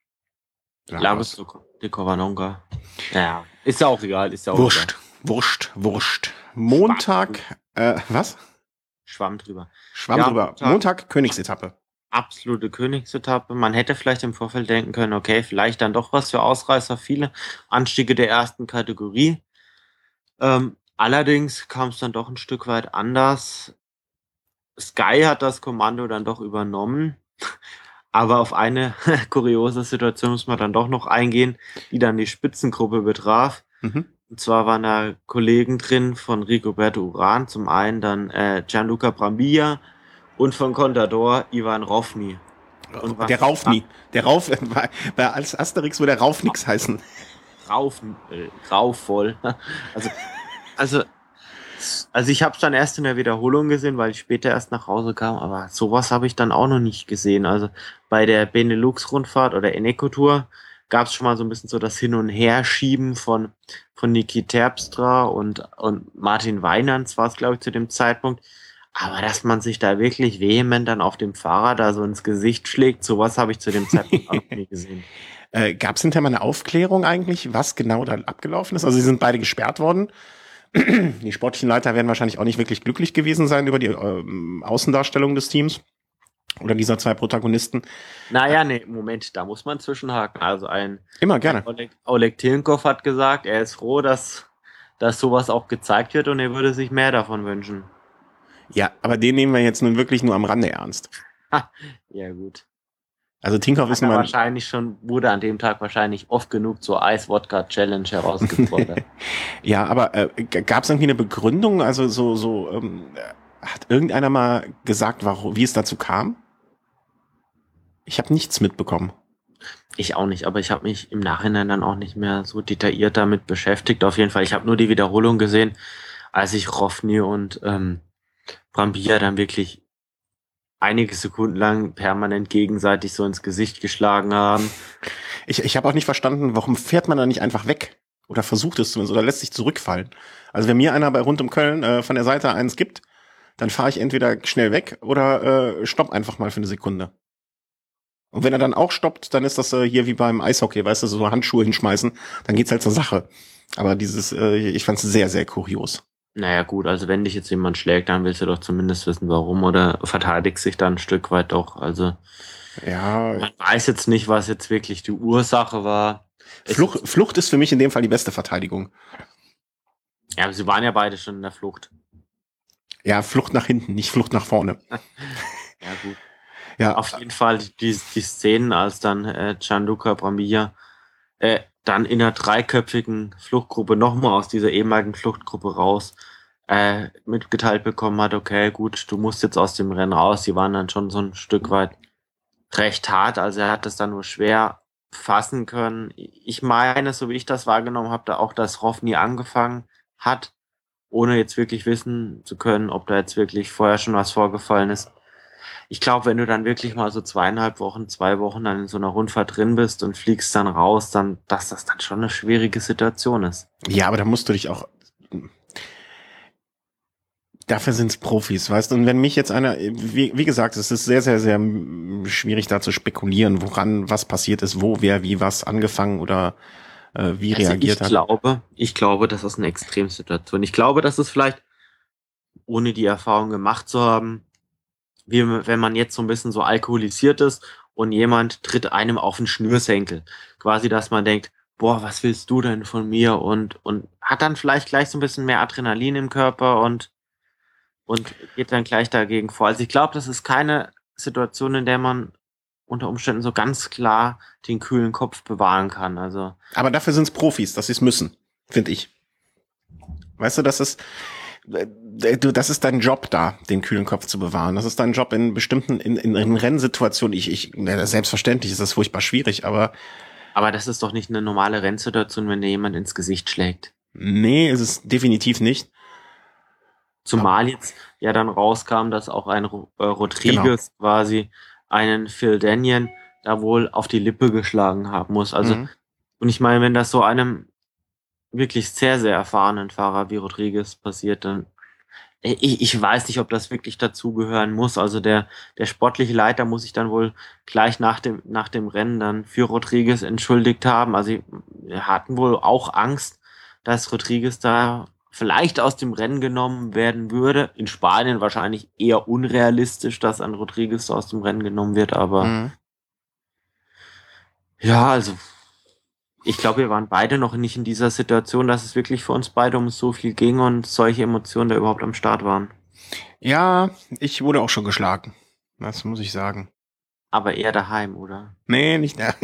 Lagos Lagos. de Covadonga. Ja, ist ja auch egal, ist ja auch egal. Wurscht, Wurscht, Wurscht. Schwamm Montag, drüber. äh, was? Schwamm drüber. Schwamm Ja, drüber. Montag, Montag, Königsetappe. absolute Königsetappe. Man hätte vielleicht im Vorfeld denken können, okay, vielleicht dann doch was für Ausreißer, viele Anstiege der ersten Kategorie. Ähm, allerdings kam es dann doch ein Stück weit anders. Sky hat das Kommando dann doch übernommen. Aber auf eine kuriose Situation muss man dann doch noch eingehen, die dann die Spitzengruppe betraf. Mhm. Und zwar waren da Kollegen drin von Rigoberto Uran, zum einen dann äh, Gianluca Brambilla und von Contador Ivan Rovni. Und Der was Rauf nie. Der Rauf, bei, bei als Asterix würde der Rauf nix heißen. rauf, äh, raufvoll. Also, also, also ich habe es dann erst in der Wiederholung gesehen, weil ich später erst nach Hause kam, aber sowas habe ich dann auch noch nicht gesehen. Also bei der Benelux-Rundfahrt oder Eneco-Tour gab es schon mal so ein bisschen so das Hin- und Herschieben von, von Niki Terpstra und, und Martin Weinans war es, glaube ich, zu dem Zeitpunkt. Aber dass man sich da wirklich vehement dann auf dem Fahrrad da so ins Gesicht schlägt, sowas habe ich zu dem Zeitpunkt auch noch nie gesehen. Äh, Gab es hinterher mal eine Aufklärung eigentlich, was genau da abgelaufen ist? Also sie sind beide gesperrt worden. Die sportlichen Leiter werden wahrscheinlich auch nicht wirklich glücklich gewesen sein über die ähm, Außendarstellung des Teams oder dieser zwei Protagonisten. Naja, nee, Moment, da muss man zwischenhaken. Also ein, Immer ein gerne. Oleg, Oleg Tilenkov hat gesagt, er ist froh, dass, dass sowas auch gezeigt wird und er würde sich mehr davon wünschen. Ja, aber den nehmen wir jetzt nun wirklich nur am Rande ernst. Ha, ja gut. Also Tinkoff ist Hat er mal wahrscheinlich schon, wurde an dem Tag wahrscheinlich oft genug zur Eis-Wodka-Challenge herausgefordert. ja, aber äh, gab es irgendwie eine Begründung? Also so so ähm, hat irgendeiner mal gesagt, warum, wie es dazu kam? Ich habe nichts mitbekommen. Ich auch nicht, aber ich habe mich im Nachhinein dann auch nicht mehr so detailliert damit beschäftigt. Auf jeden Fall, ich habe nur die Wiederholung gesehen, als ich Rovni und ähm, Brambilla dann wirklich einige Sekunden lang permanent gegenseitig so ins Gesicht geschlagen haben. Ich, ich habe auch nicht verstanden, warum fährt man da nicht einfach weg? Oder versucht es zumindest, oder lässt sich zurückfallen. Also wenn mir einer bei rund um Köln äh, von der Seite eins gibt, dann fahre ich entweder schnell weg oder äh, stopp einfach mal für eine Sekunde. Und wenn er dann auch stoppt, dann ist das äh, hier wie beim Eishockey, weißt du, so Handschuhe hinschmeißen, dann geht's halt zur Sache. Aber dieses, äh, ich fand's sehr, sehr kurios. Naja gut, also wenn dich jetzt jemand schlägt, dann willst du doch zumindest wissen, warum, oder verteidigst dich dann ein Stück weit doch. Also Ja, man weiß jetzt nicht, was jetzt wirklich die Ursache war. Es- Flucht, Flucht ist für mich in dem Fall die beste Verteidigung. Ja, aber sie waren ja beide schon in der Flucht. Ja, Flucht nach hinten, nicht Flucht nach vorne. Ja gut. Ja, Auf jeden Fall die, die Szenen, als dann äh, Gianluca Brambilla äh, dann in einer dreiköpfigen Fluchtgruppe nochmal aus dieser ehemaligen Fluchtgruppe raus äh, mitgeteilt bekommen hat, okay, gut, du musst jetzt aus dem Rennen raus. Die waren dann schon so ein Stück weit recht hart, also er hat das dann nur schwer fassen können. Ich meine, so wie ich das wahrgenommen habe, da auch, dass Hoff nie angefangen hat, ohne jetzt wirklich wissen zu können, ob da jetzt wirklich vorher schon was vorgefallen ist. Ich glaube, wenn du dann wirklich mal so zweieinhalb Wochen, zwei Wochen dann in so einer Rundfahrt drin bist und fliegst dann raus, dann, dass das dann schon eine schwierige Situation ist. ja, aber da musst du dich auch. Dafür sind's Profis, weißt du? Und wenn mich jetzt einer, wie, wie gesagt, es ist sehr, sehr, sehr schwierig da zu spekulieren, woran was passiert ist, wo, wer, wie, was angefangen oder äh, wie Also reagiert ich hat. glaube, ich glaube, das ist eine Extremsituation. Ich glaube, dass es vielleicht, ohne die Erfahrung gemacht zu haben, wie wenn man jetzt so ein bisschen so alkoholisiert ist und jemand tritt einem auf den Schnürsenkel. Quasi, dass man denkt, boah, was willst du denn von mir? Und, und hat dann vielleicht gleich so ein bisschen mehr Adrenalin im Körper und, und geht dann gleich dagegen vor. Also ich glaube, das ist keine Situation, in der man unter Umständen so ganz klar den kühlen Kopf bewahren kann. Also Aber dafür sind's Profis, dass sie's müssen, finde ich. Weißt du, das ist, äh, du, das ist dein Job da, den kühlen Kopf zu bewahren. Das ist dein Job in bestimmten, in, in, in Rennsituationen. Ich, ich, äh, selbstverständlich ist das furchtbar schwierig, aber aber das ist doch nicht eine normale Rennsituation, wenn dir jemand ins Gesicht schlägt. nee, ist es definitiv nicht. Zumal jetzt ja dann rauskam, dass auch ein Ro- äh, Rodriguez quasi einen Phil Daniel da wohl auf die Lippe geschlagen haben muss. Also, Mhm. und ich meine, wenn das so einem wirklich sehr, sehr erfahrenen Fahrer wie Rodriguez passiert, dann äh, ich, ich weiß nicht, ob das wirklich dazugehören muss. Also der, der sportliche Leiter muss sich dann wohl gleich nach dem, nach dem Rennen dann für Rodriguez entschuldigt haben. Also wir hatten wohl auch Angst, dass Rodriguez da vielleicht aus dem Rennen genommen werden würde. In Spanien wahrscheinlich eher unrealistisch, dass ein Rodriguez so aus dem Rennen genommen wird. Aber Mhm. ja, also ich glaube, wir waren beide noch nicht in dieser Situation, dass es wirklich für uns beide um so viel ging und solche Emotionen da überhaupt am Start waren. Ja, ich wurde auch schon geschlagen. Das muss ich sagen. Aber eher daheim, oder? Nee, nicht da.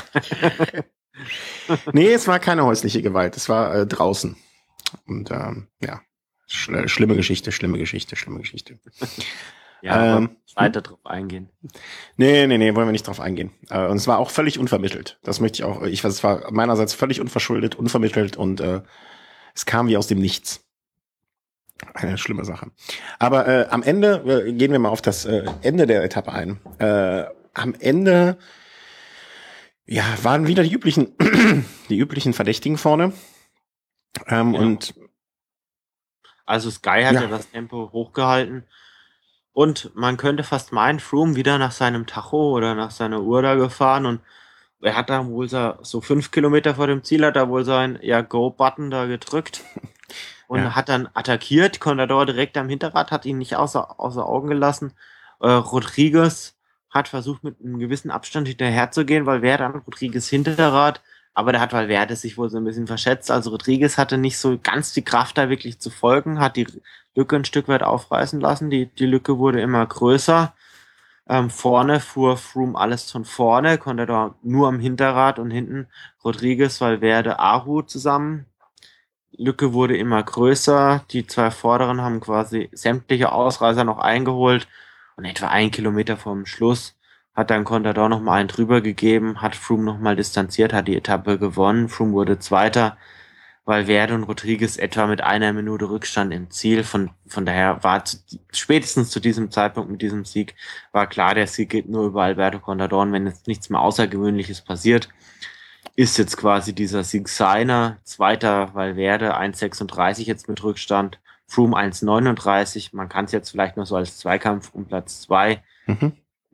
Nee, es war keine häusliche Gewalt. Es war äh, draußen. Und ähm, ja, Schl schlimme Geschichte, schlimme Geschichte, schlimme Geschichte. Ja, Ähm, aber weiter drauf eingehen. Nee, nee, nee, wollen wir nicht drauf eingehen. Äh, und es war auch völlig unvermittelt. Das möchte ich auch, ich weiß, es war meinerseits völlig unverschuldet, unvermittelt und äh, es kam wie aus dem Nichts. Eine schlimme Sache. Aber äh, am Ende, äh, gehen wir mal auf das äh, Ende der Etappe ein. Äh, am Ende, ja, waren wieder die üblichen, die üblichen Verdächtigen vorne. Ähm, Ja. Und Also Sky hat Ja. ja das Tempo hochgehalten. Und man könnte fast meinen, Froome wieder nach seinem Tacho oder nach seiner Uhr da gefahren. Und er hat da wohl so, so fünf Kilometer vor dem Ziel, hat er wohl sein ja, Go-Button da gedrückt. Und Ja. hat dann attackiert. Contador direkt am Hinterrad, hat ihn nicht außer, außer Augen gelassen. Äh, Rodriguez hat versucht, mit einem gewissen Abstand hinterher zu gehen, weil wer dann Rodriguez Hinterrad, aber da hat Valverde sich wohl so ein bisschen verschätzt. Also Rodriguez hatte nicht so ganz die Kraft, da wirklich zu folgen, hat die Lücke ein Stück weit aufreißen lassen. Die, die Lücke wurde immer größer. Ähm, vorne fuhr Froome alles von vorne, Contador nur am Hinterrad und hinten Rodriguez, Valverde, Aru zusammen. Lücke wurde immer größer. Die zwei Vorderen haben quasi sämtliche Ausreißer noch eingeholt. Und etwa ein Kilometer vom Schluss hat dann Contador noch mal einen drüber gegeben, hat Froome noch mal distanziert, hat die Etappe gewonnen. Froome wurde Zweiter, Valverde und Rodriguez etwa mit einer Minute Rückstand im Ziel. Von, von daher war zu, spätestens zu diesem Zeitpunkt mit diesem Sieg war klar, der Sieg geht nur über Alberto Contador. Und wenn jetzt nichts mehr Außergewöhnliches passiert, ist jetzt quasi dieser Sieg seiner. Zweiter Valverde eins sechsunddreißig jetzt mit Rückstand. Froome eins neununddreißig. Man kann es jetzt vielleicht noch so als Zweikampf um Platz zwei Mhm.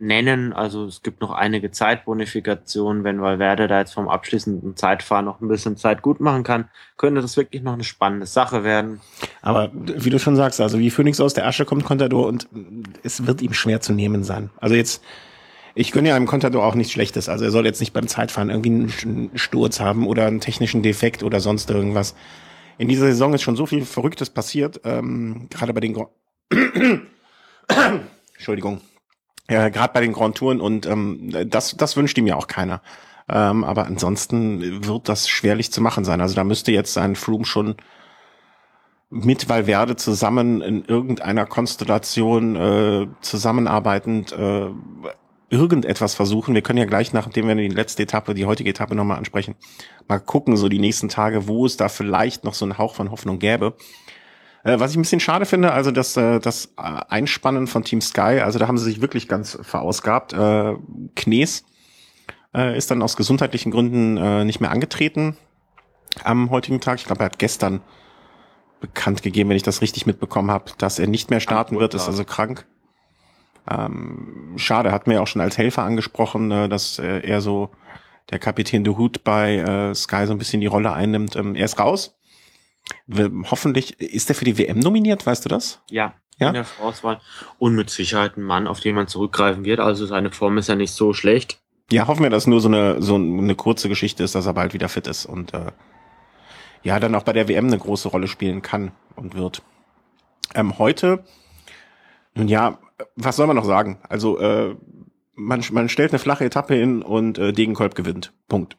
nennen. Also es gibt noch einige Zeitbonifikationen. Wenn Valverde da jetzt vom abschließenden Zeitfahren noch ein bisschen Zeit gut machen kann, könnte das wirklich noch eine spannende Sache werden. Aber wie du schon sagst, also wie Phönix aus der Asche kommt Contador und es wird ihm schwer zu nehmen sein. Also jetzt, ich gönne ja einem Contador auch nichts Schlechtes. Also er soll jetzt nicht beim Zeitfahren irgendwie einen Sturz haben oder einen technischen Defekt oder sonst irgendwas. In dieser Saison ist schon so viel Verrücktes passiert, ähm, gerade bei den Gro Entschuldigung, ja, gerade bei den Grand Touren und ähm, das, das wünscht ihm ja auch keiner. Ähm, aber ansonsten wird das schwerlich zu machen sein. Also da müsste jetzt sein Froome schon mit Valverde zusammen in irgendeiner Konstellation äh, zusammenarbeitend äh, irgendetwas versuchen. Wir können ja gleich, nachdem wir die letzte Etappe, die heutige Etappe nochmal ansprechen, mal gucken, so die nächsten Tage, wo es da vielleicht noch so einen Hauch von Hoffnung gäbe. Äh, was ich ein bisschen schade finde, also das, äh, das Einspannen von Team Sky, also da haben sie sich wirklich ganz verausgabt. Äh, Knees äh, ist dann aus gesundheitlichen Gründen äh, nicht mehr angetreten am heutigen Tag. Ich glaube, er hat gestern bekannt gegeben, wenn ich das richtig mitbekommen habe, dass er nicht mehr starten wird, ist also krank. Ähm, schade, hat mir auch schon als Helfer angesprochen, äh, dass äh, er so der Kapitän de Hood bei äh, Sky so ein bisschen die Rolle einnimmt. Ähm, er ist raus. Wir, hoffentlich, ist er für die W M nominiert, weißt du das? Ja, ja? in der Vorauswahl. Und mit Sicherheit ein Mann, auf den man zurückgreifen wird. Also seine Form ist ja nicht so schlecht. Ja, hoffen wir, dass nur so eine so eine kurze Geschichte ist, dass er bald wieder fit ist und äh, ja, dann auch bei der W M eine große Rolle spielen kann und wird. Ähm, heute, nun ja, was soll man noch sagen? Also äh, man, man stellt eine flache Etappe hin und äh, Degenkolb gewinnt. Punkt.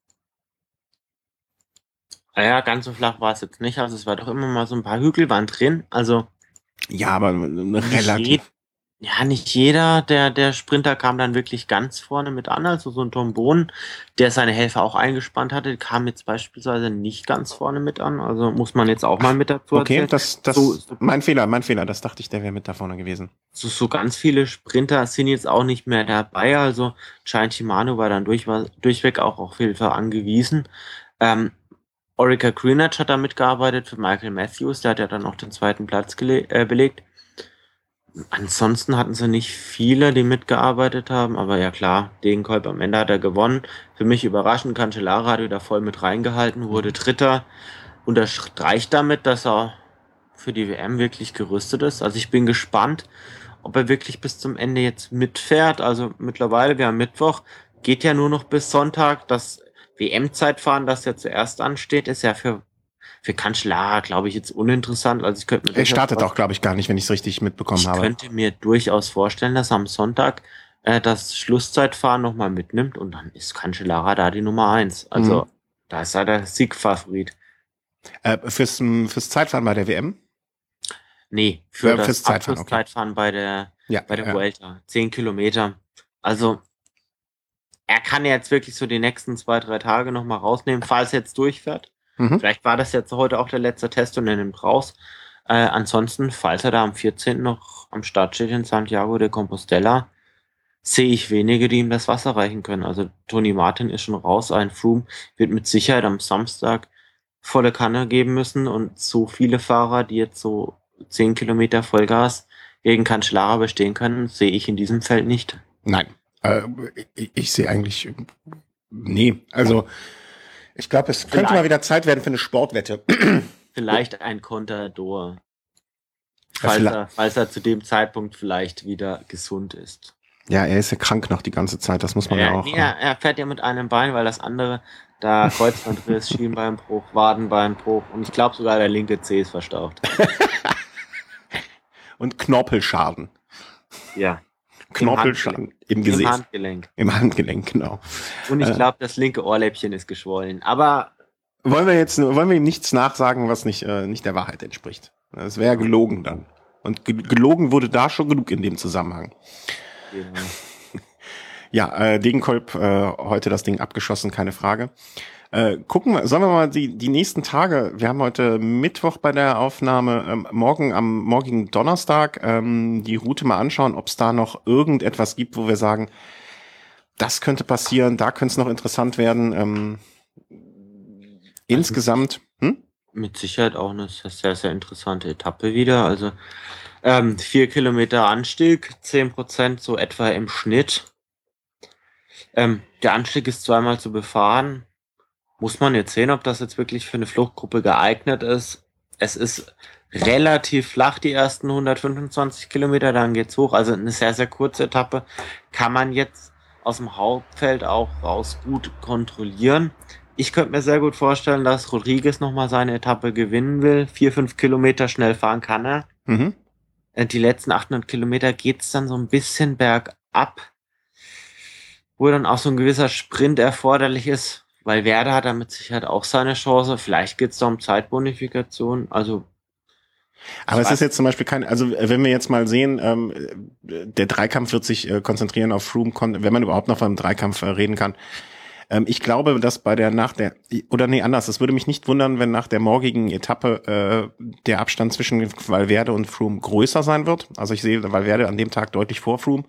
Naja, ganz so flach war es jetzt nicht. Also es war doch immer mal so ein paar Hügel waren drin. Also ja, aber relativ. Ja, nicht jeder der der Sprinter kam dann wirklich ganz vorne mit an. Also so ein Tom Bohn, der seine Helfer auch eingespannt hatte, kam jetzt beispielsweise nicht ganz vorne mit an. Also muss man jetzt auch mal mit dazu erzählen. Okay, das, das, so, so, mein Fehler, mein Fehler. Das dachte ich, der wäre mit da vorne gewesen. So, so ganz viele Sprinter sind jetzt auch nicht mehr dabei. Also Gian Shimano war dann durch, war durchweg auch auf Hilfe angewiesen. Ähm, Orica Greenwich hat da mitgearbeitet für Michael Matthews. Der hat ja dann auch den zweiten Platz äh, belegt. Ansonsten hatten sie nicht viele, die mitgearbeitet haben, aber ja klar, Degenkolb am Ende hat er gewonnen. Für mich überraschend, Cancellara hat wieder voll mit reingehalten, wurde Dritter, unterstreicht damit, dass er für die W M wirklich gerüstet ist. Also ich bin gespannt, ob er wirklich bis zum Ende jetzt mitfährt. Also mittlerweile, wir haben Mittwoch, geht ja nur noch bis Sonntag. Das W M-Zeitfahren, das ja zuerst ansteht, ist ja für Für Cancellara, glaube ich, jetzt uninteressant. Also ich könnte mir er startet auch, glaube ich, gar nicht, wenn ich es richtig mitbekommen ich habe. Ich könnte mir durchaus vorstellen, dass er am Sonntag äh, das Schlusszeitfahren nochmal mitnimmt und dann ist Cancellara da die Nummer eins. Also mhm. da ist er der Siegfavorit. Äh, fürs, fürs Zeitfahren bei der W M? Nee, für äh, das fürs Zeitfahren, okay. Zeitfahren bei der, ja, bei der ja. Vuelta. Zehn Kilometer. Also er kann ja jetzt wirklich so die nächsten zwei, drei Tage nochmal rausnehmen, falls er jetzt durchfährt. Mhm. Vielleicht war das jetzt heute auch der letzte Test und er nimmt raus. Äh, ansonsten, falls er da am vierzehnten noch am Start steht in Santiago de Compostela, sehe ich wenige, die ihm das Wasser reichen können. Also Tony Martin ist schon raus, ein Froome wird mit Sicherheit am Samstag volle Kanne geben müssen und so viele Fahrer, die jetzt so zehn Kilometer Vollgas gegen Cancellara bestehen können, sehe ich in diesem Feld nicht. Nein, äh, ich, ich sehe eigentlich, nee, also ich glaube, es könnte mal wieder Zeit werden für eine Sportwette. Vielleicht ein Contador. Falls er, falls er zu dem Zeitpunkt vielleicht wieder gesund ist. Ja, er ist ja krank noch die ganze Zeit, das muss man ja, ja auch. Ja, er fährt ja mit einem Bein, weil das andere, da Kreuzbandriss, Schienbeinbruch, Wadenbeinbruch und ich glaube sogar der linke Zeh ist verstaucht. Und Knorpelschaden. Ja. Knorpelschaden im, im Gesäß. Im Handgelenk. Im Handgelenk, genau. Und ich glaube, das linke Ohrläppchen ist geschwollen. Aber wollen wir jetzt, wollen wir ihm nichts nachsagen, was nicht, äh, nicht der Wahrheit entspricht? Das wäre gelogen dann. Und ge gelogen wurde da schon genug in dem Zusammenhang. Ja, ja äh, Degenkolb äh, heute das Ding abgeschossen, keine Frage. Äh, gucken wir, sollen wir mal die, die nächsten Tage, wir haben heute Mittwoch bei der Aufnahme, ähm, morgen am morgigen Donnerstag ähm, die Route mal anschauen, ob es da noch irgendetwas gibt, wo wir sagen, das könnte passieren, da könnte es noch interessant werden. Ähm, insgesamt, hm? Mit Sicherheit auch eine sehr, sehr interessante Etappe wieder. Also Ähm, vier Kilometer Anstieg, zehn Prozent so etwa im Schnitt. Ähm, der Anstieg ist zweimal zu befahren. Muss man jetzt sehen, ob das jetzt wirklich für eine Fluchtgruppe geeignet ist. Es ist relativ flach, die ersten hundertfünfundzwanzig Kilometer, dann geht's hoch. Also eine sehr, sehr kurze Etappe. Kann man jetzt aus dem Hauptfeld auch raus gut kontrollieren. Ich könnte mir sehr gut vorstellen, dass Rodriguez nochmal seine Etappe gewinnen will. Vier, fünf Kilometer schnell fahren kann er. Mhm. Die letzten achthundert Kilometer geht's dann so ein bisschen bergab, wo dann auch so ein gewisser Sprint erforderlich ist. Weil Werder hat da mit Sicherheit auch seine Chance. Vielleicht geht's da um Zeitbonifikation. Also Aber es ist jetzt zum Beispiel kein, also wenn wir jetzt mal sehen, ähm, der Dreikampf wird sich äh, konzentrieren auf Froome, wenn man überhaupt noch von einem Dreikampf äh, reden kann. Ähm, ich glaube, dass bei der nach der, oder nee, anders, es würde mich nicht wundern, wenn nach der morgigen Etappe äh, der Abstand zwischen Valverde und Froome größer sein wird. Also ich sehe Valverde an dem Tag deutlich vor Froome.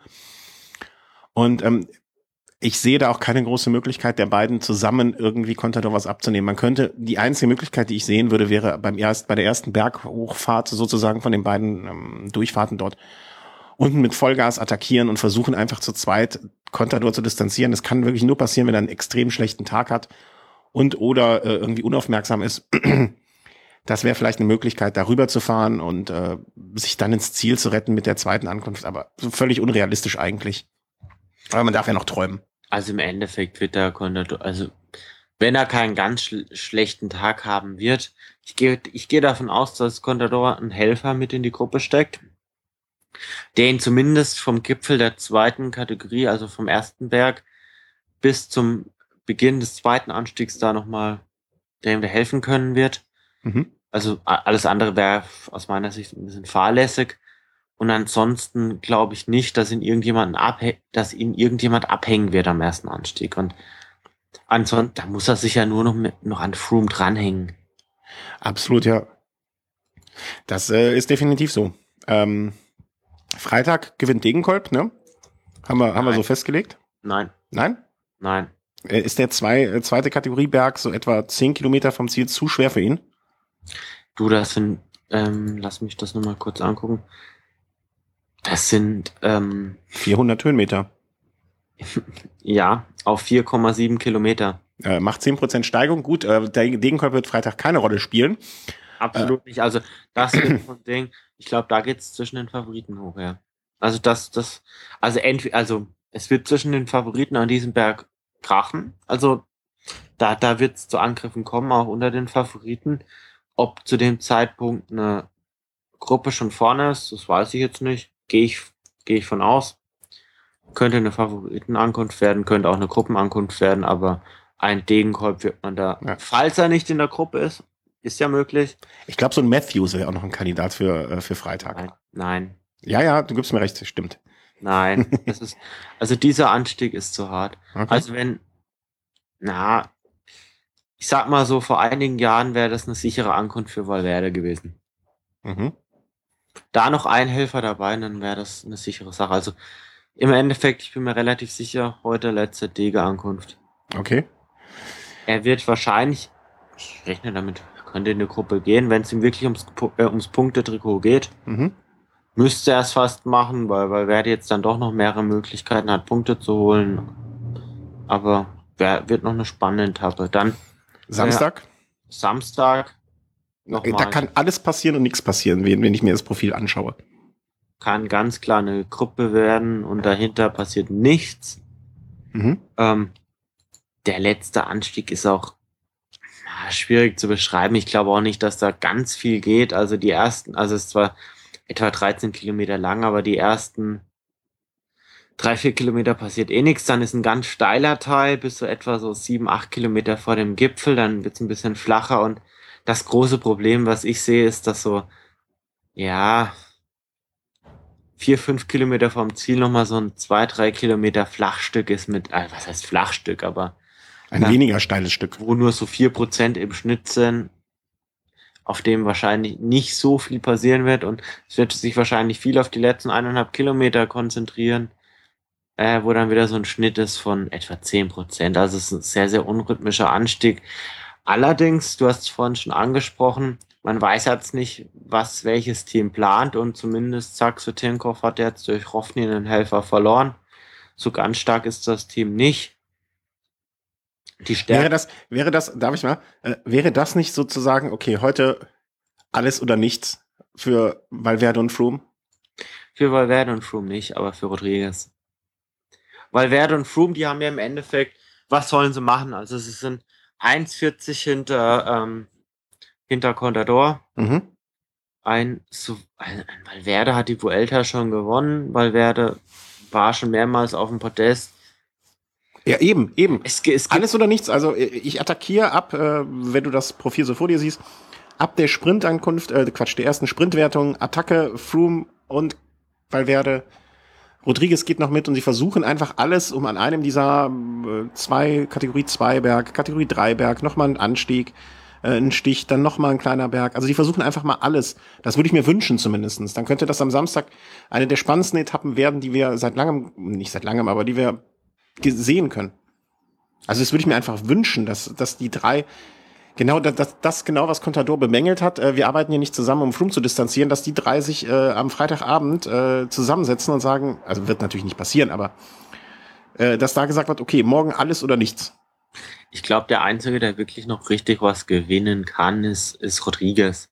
Und ähm, ich sehe da auch keine große Möglichkeit der beiden zusammen irgendwie Contador was abzunehmen. Man könnte, die einzige Möglichkeit, die ich sehen würde, wäre beim erst, bei der ersten Berghochfahrt sozusagen von den beiden ähm, Durchfahrten dort unten mit Vollgas attackieren und versuchen einfach zu zweit Contador zu distanzieren. Das kann wirklich nur passieren, wenn er einen extrem schlechten Tag hat und oder äh, irgendwie unaufmerksam ist. Das wäre vielleicht eine Möglichkeit, darüber zu fahren und äh, sich dann ins Ziel zu retten mit der zweiten Ankunft. Aber so völlig unrealistisch eigentlich. Aber man darf ja noch träumen. Also im Endeffekt wird der Contador, also wenn er keinen ganz schl schlechten Tag haben wird, ich gehe ich gehe davon aus, dass Contador einen Helfer mit in die Gruppe steckt, der ihn zumindest vom Gipfel der zweiten Kategorie, also vom ersten Berg, bis zum Beginn des zweiten Anstiegs da nochmal, der ihm da helfen können wird. Mhm. Also alles andere wäre aus meiner Sicht ein bisschen fahrlässig. Und ansonsten glaube ich nicht, dass ihn irgendjemanden abhä dass ihn irgendjemand abhängen wird am ersten Anstieg. Und ansonsten, da muss er sich ja nur noch mit, noch an Froome dranhängen. Absolut, ja. Das äh, ist definitiv so. Ähm, Freitag gewinnt Degenkolb, ne? Haben wir, haben wir so festgelegt? Nein. Nein? Nein. Äh, ist der zwei, äh, zweite Kategorie Berg so etwa zehn Kilometer vom Ziel zu schwer für ihn? Du, das sind, ähm, lass mich das nochmal kurz angucken. Das sind, ähm, vierhundert Höhenmeter. ja, auf vier Komma sieben Kilometer. Äh, macht zehn Prozent Steigung. Gut, äh, der Degenkolb wird Freitag keine Rolle spielen. Absolut äh. nicht. Also, das ist so ein Ding. Ich glaube, da geht's zwischen den Favoriten hoch, ja. Also, das, das, also, entweder, also, es wird zwischen den Favoriten an diesem Berg krachen. Also, da, da wird's zu Angriffen kommen, auch unter den Favoriten. Ob zu dem Zeitpunkt eine Gruppe schon vorne ist, das weiß ich jetzt nicht. Gehe ich, gehe ich von aus. Könnte eine Favoritenankunft werden, könnte auch eine Gruppenankunft werden, aber ein Degenkolb wird man da, ja. Falls er nicht in der Gruppe ist, ist ja möglich. Ich glaube, so ein Matthews wäre auch noch ein Kandidat für, für Freitag. Nein, nein. Ja, ja, du gibst mir recht, stimmt. Nein, das ist, also dieser Anstieg ist zu hart. Okay. Also wenn, na, ich sag mal so, vor einigen Jahren wäre das eine sichere Ankunft für Valverde gewesen. Mhm. Da noch ein Helfer dabei, dann wäre das eine sichere Sache. Also im Endeffekt, ich bin mir relativ sicher, heute letzte Dege-Ankunft. Okay. Er wird wahrscheinlich, ich rechne damit, könnte in die Gruppe gehen, wenn es ihm wirklich ums, äh, ums Punktetrikot geht. Mhm. Müsste er es fast machen, weil, weil Verdi jetzt dann doch noch mehrere Möglichkeiten hat, Punkte zu holen. Aber wer, wird noch eine spannende Etappe. Dann Samstag? Äh, Samstag. Da kann alles passieren und nichts passieren, wenn, wenn ich mir das Profil anschaue. Kann ganz klar eine Gruppe werden und dahinter passiert nichts. Mhm. Ähm, der letzte Anstieg ist auch ah, schwierig zu beschreiben. Ich glaube auch nicht, dass da ganz viel geht. Also die ersten, also es ist zwar etwa dreizehn Kilometer lang, aber die ersten drei, vier Kilometer passiert eh nichts. Dann ist ein ganz steiler Teil bis so etwa so sieben, acht Kilometer vor dem Gipfel. Dann wird es ein bisschen flacher und das große Problem, was ich sehe, ist, dass so, ja, vier, fünf Kilometer vom Ziel nochmal so ein zwei, drei Kilometer Flachstück ist mit, äh, was heißt Flachstück, aber ein na, weniger steiles Stück. Wo nur so vier Prozent im Schnitt sind, auf dem wahrscheinlich nicht so viel passieren wird und es wird sich wahrscheinlich viel auf die letzten eineinhalb Kilometer konzentrieren, äh, wo dann wieder so ein Schnitt ist von etwa zehn Prozent. Also es ist ein sehr, sehr unrhythmischer Anstieg. Allerdings, du hast es vorhin schon angesprochen, man weiß jetzt nicht, was welches Team plant und zumindest Saxo Tinkoff hat jetzt durch Rovni einen Helfer verloren. So ganz stark ist das Team nicht. Die Wäre Stärke. das, wäre das, darf ich mal, äh, wäre das nicht sozusagen, okay, heute alles oder nichts für Valverde und Froome? Für Valverde und Froome nicht, aber für Rodriguez. Valverde und Froome, die haben ja im Endeffekt, was sollen sie machen? Also sie sind eins vierzig hinter, ähm, hinter Contador. Mhm. Ein, so, ein, ein Valverde hat die Vuelta schon gewonnen. Valverde war schon mehrmals auf dem Podest. Ja, eben, eben. Es, es gibt Alles oder nichts. Also ich attackiere ab, äh, wenn du das Profil so vor dir siehst, ab der Sprintankunft, äh, Quatsch, der ersten Sprintwertung, Attacke, Froome und Valverde. Rodriguez geht noch mit und sie versuchen einfach alles, um an einem dieser äh, zwei, Kategorie zwei Berg, Kategorie drei Berg, nochmal einen Anstieg, äh, einen Stich, dann nochmal ein kleiner Berg. Also die versuchen einfach mal alles. Das würde ich mir wünschen zumindestens. Dann könnte das am Samstag eine der spannendsten Etappen werden, die wir seit langem, nicht seit langem, aber die wir sehen können. Also das würde ich mir einfach wünschen, dass, dass die drei, genau das, das, das genau, was Contador bemängelt hat, äh, wir arbeiten hier nicht zusammen, um Froome zu distanzieren, dass die drei sich äh, am Freitagabend äh, zusammensetzen und sagen, also wird natürlich nicht passieren, aber äh, dass da gesagt wird, okay, morgen alles oder nichts. Ich glaube, der Einzige, der wirklich noch richtig was gewinnen kann, ist, ist Rodriguez.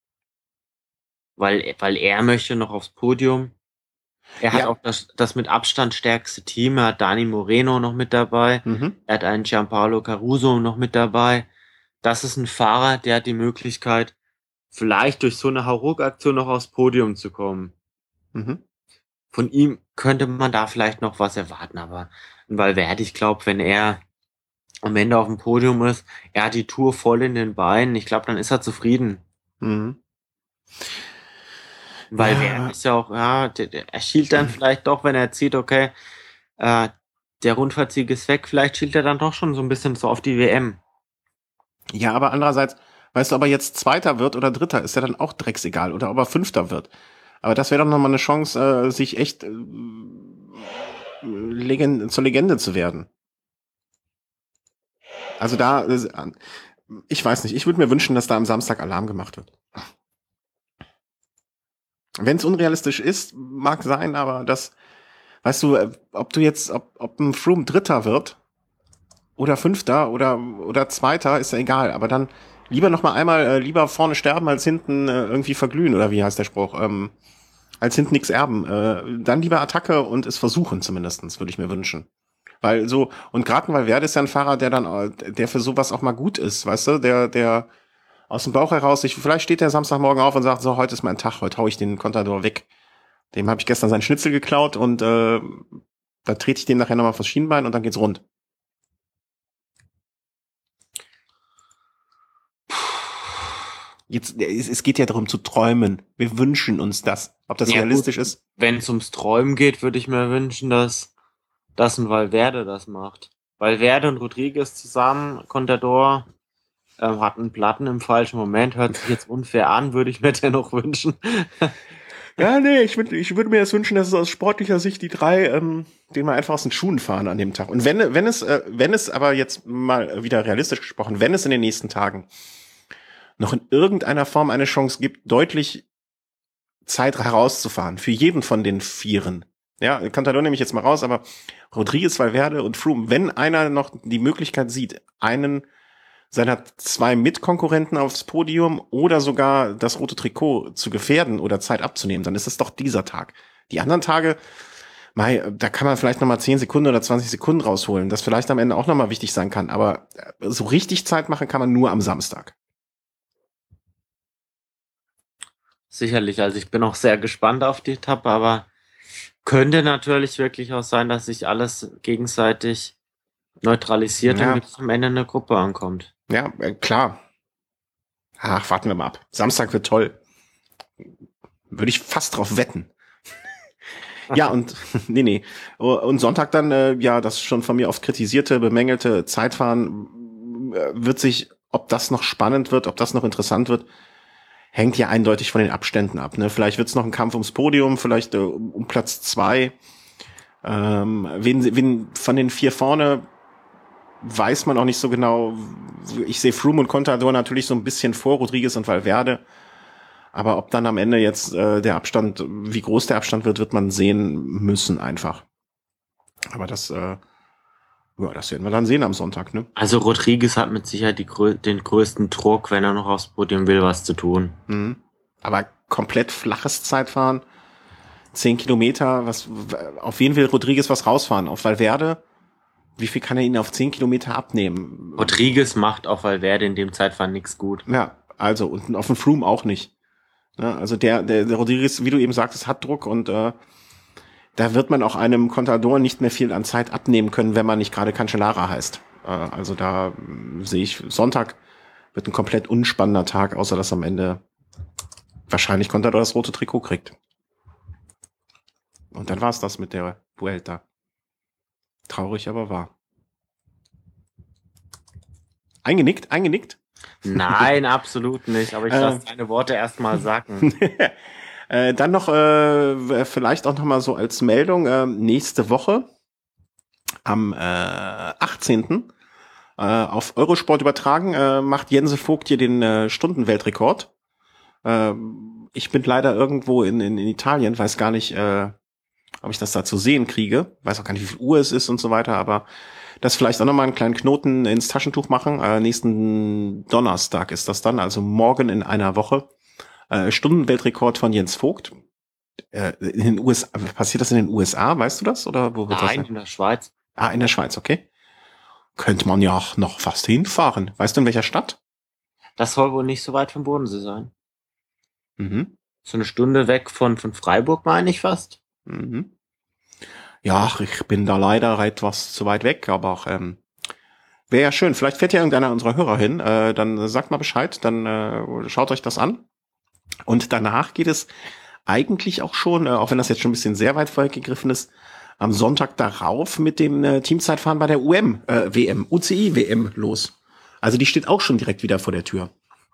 Weil, weil er möchte noch aufs Podium. Er hat Ja. auch das, das mit Abstand stärkste Team. Er hat Dani Moreno noch mit dabei. Mhm. Er hat einen Gianpaolo Caruso noch mit dabei. Das ist ein Fahrer, der hat die Möglichkeit, vielleicht durch so eine Hauruck-Aktion noch aufs Podium zu kommen. Mhm. Von ihm könnte man da vielleicht noch was erwarten, aber Valverde, ich glaube, wenn er am Ende auf dem Podium ist, er hat die Tour voll in den Beinen, ich glaube, dann ist er zufrieden. Mhm. Weil Ja, Wert ist ja auch, ja, der, der, er schielt dann vielleicht doch, wenn er sieht, okay, äh, der Rundfahrtsieg ist weg, vielleicht schielt er dann doch schon so ein bisschen so auf die W M. ja, aber andererseits, weißt du, ob er jetzt Zweiter wird oder Dritter, ist ja dann auch drecksegal. Oder ob er Fünfter wird. Aber das wäre doch nochmal eine Chance, äh, sich echt äh, Legend zur Legende zu werden. Also da, äh, ich weiß nicht, ich würde mir wünschen, dass da am Samstag Alarm gemacht wird. Wenn es unrealistisch ist, mag sein, aber das, weißt du, äh, ob du jetzt, ob, ob ein Froome Dritter wird oder Fünfter oder oder Zweiter, ist ja egal. Aber dann lieber noch mal einmal, äh, lieber vorne sterben als hinten äh, irgendwie verglühen oder wie heißt der Spruch? Ähm, als hinten nichts erben. Äh, dann lieber Attacke und es versuchen zumindestens, würde ich mir wünschen. Weil so, und gerade weil Valverde ist ja ein Fahrer, der dann, äh, der für sowas auch mal gut ist, weißt du, der, der aus dem Bauch heraus, ich, vielleicht steht der Samstagmorgen auf und sagt, so, heute ist mein Tag, heute hau ich den Contador weg. Dem habe ich gestern seinen Schnitzel geklaut und äh, da trete ich den nachher nochmal fürs Schienbein und dann geht's rund. Jetzt, es, es geht ja darum zu träumen. Wir wünschen uns das. Ob das Ja, realistisch gut, ist? wenn es ums Träumen geht, würde ich mir wünschen, dass, dass ein Valverde das macht. Valverde und Rodriguez zusammen, Contador, ähm, hatten Platten im falschen Moment, hört sich jetzt unfair an, würde ich mir dennoch wünschen. Ja, nee, ich würde ich würde mir jetzt wünschen, dass es aus sportlicher Sicht die drei, ähm, den mal einfach aus den Schuhen fahren an dem Tag. Und wenn, wenn es, äh, wenn es aber jetzt mal wieder realistisch gesprochen, wenn es in den nächsten Tagen noch in irgendeiner Form eine Chance gibt, deutlich Zeit herauszufahren, für jeden von den Vieren. Ja, Contador nehme ich jetzt mal raus, aber Rodriguez, Valverde und Froome, wenn einer noch die Möglichkeit sieht, einen seiner zwei Mitkonkurrenten aufs Podium oder sogar das rote Trikot zu gefährden oder Zeit abzunehmen, dann ist es doch dieser Tag. Die anderen Tage, mei, da kann man vielleicht noch mal zehn Sekunden oder zwanzig Sekunden rausholen, das vielleicht am Ende auch noch mal wichtig sein kann, aber so richtig Zeit machen kann man nur am Samstag. Sicherlich, also ich bin auch sehr gespannt auf die Etappe, aber könnte natürlich wirklich auch sein, dass sich alles gegenseitig neutralisiert Ja. und jetzt am Ende eine Gruppe ankommt. Ja, äh, klar. Ach, warten wir mal ab. Samstag wird toll. Würde ich fast drauf wetten. Ja, und nee, nee. Und Sonntag dann, äh, ja, das schon von mir oft kritisierte, bemängelte Zeitfahren äh, wird sich, ob das noch spannend wird, ob das noch interessant wird, hängt ja eindeutig von den Abständen ab. Ne? Vielleicht wird es noch ein Kampf ums Podium, vielleicht äh, um, um Platz zwei. Ähm, wen, wen von den vier vorne weiß man auch nicht so genau, ich sehe Froome und Contador natürlich so ein bisschen vor Rodriguez und Valverde. Aber ob dann am Ende jetzt äh, der Abstand, wie groß der Abstand wird, wird man sehen müssen einfach. Aber das, äh, ja, das werden wir dann sehen am Sonntag, ne? Also Rodriguez hat mit Sicherheit die, grö- den größten Druck, wenn er noch aufs Podium will, was zu tun. Mhm. Aber komplett flaches Zeitfahren, zehn Kilometer, was, auf wen will Rodriguez was rausfahren? Auf Valverde? Wie viel kann er ihn auf zehn Kilometer abnehmen? Rodriguez macht auf Valverde in dem Zeitfahren nichts gut. Ja, also, und auf dem Froome auch nicht. Ja, also der, der, der Rodriguez, wie du eben sagtest, hat Druck und äh, da wird man auch einem Contador nicht mehr viel an Zeit abnehmen können, wenn man nicht gerade Cancellara heißt. Äh, also da äh, sehe ich, Sonntag wird ein komplett unspannender Tag, außer dass am Ende wahrscheinlich Contador das rote Trikot kriegt. Und dann war's das mit der Vuelta. Traurig, aber wahr. Eingenickt? Eingenickt? Nein, absolut nicht. Aber ich Äh. lasse deine Worte erstmal sacken. äh, dann noch äh, vielleicht auch noch mal so als Meldung, äh, nächste Woche am äh, achtzehnten Äh, auf Eurosport übertragen äh, macht Jensel Vogt hier den äh, Stundenweltrekord. Äh, ich bin leider irgendwo in, in, in Italien, weiß gar nicht, äh, ob ich das da zu sehen kriege. Weiß auch gar nicht, wie viel Uhr es ist und so weiter, aber das vielleicht auch nochmal einen kleinen Knoten ins Taschentuch machen. Äh, nächsten Donnerstag ist das dann, also morgen in einer Woche. Äh, Stundenweltrekord von Jens Vogt. Äh, in den U S A, passiert das in den U S A, weißt du das? Oder wo wird Nein, das in der Schweiz. Ah, in der Schweiz, okay. Könnte man ja auch noch fast hinfahren. Weißt du, in welcher Stadt? Das soll wohl nicht so weit vom Bodensee sein. Mhm. So eine Stunde weg von, von Freiburg, meine ich fast. Mhm. Ja, ich bin da leider etwas zu weit weg, aber ähm, wäre ja schön. Vielleicht fährt ja irgendeiner unserer Hörer hin. Äh, dann sagt mal Bescheid, dann äh, schaut euch das an. Und danach geht es eigentlich auch schon, äh, auch wenn das jetzt schon ein bisschen sehr weit vorgegriffen ist, am Sonntag darauf mit dem äh, Teamzeitfahren bei der U M, äh, W M, U C I W M los. Also die steht auch schon direkt wieder vor der Tür.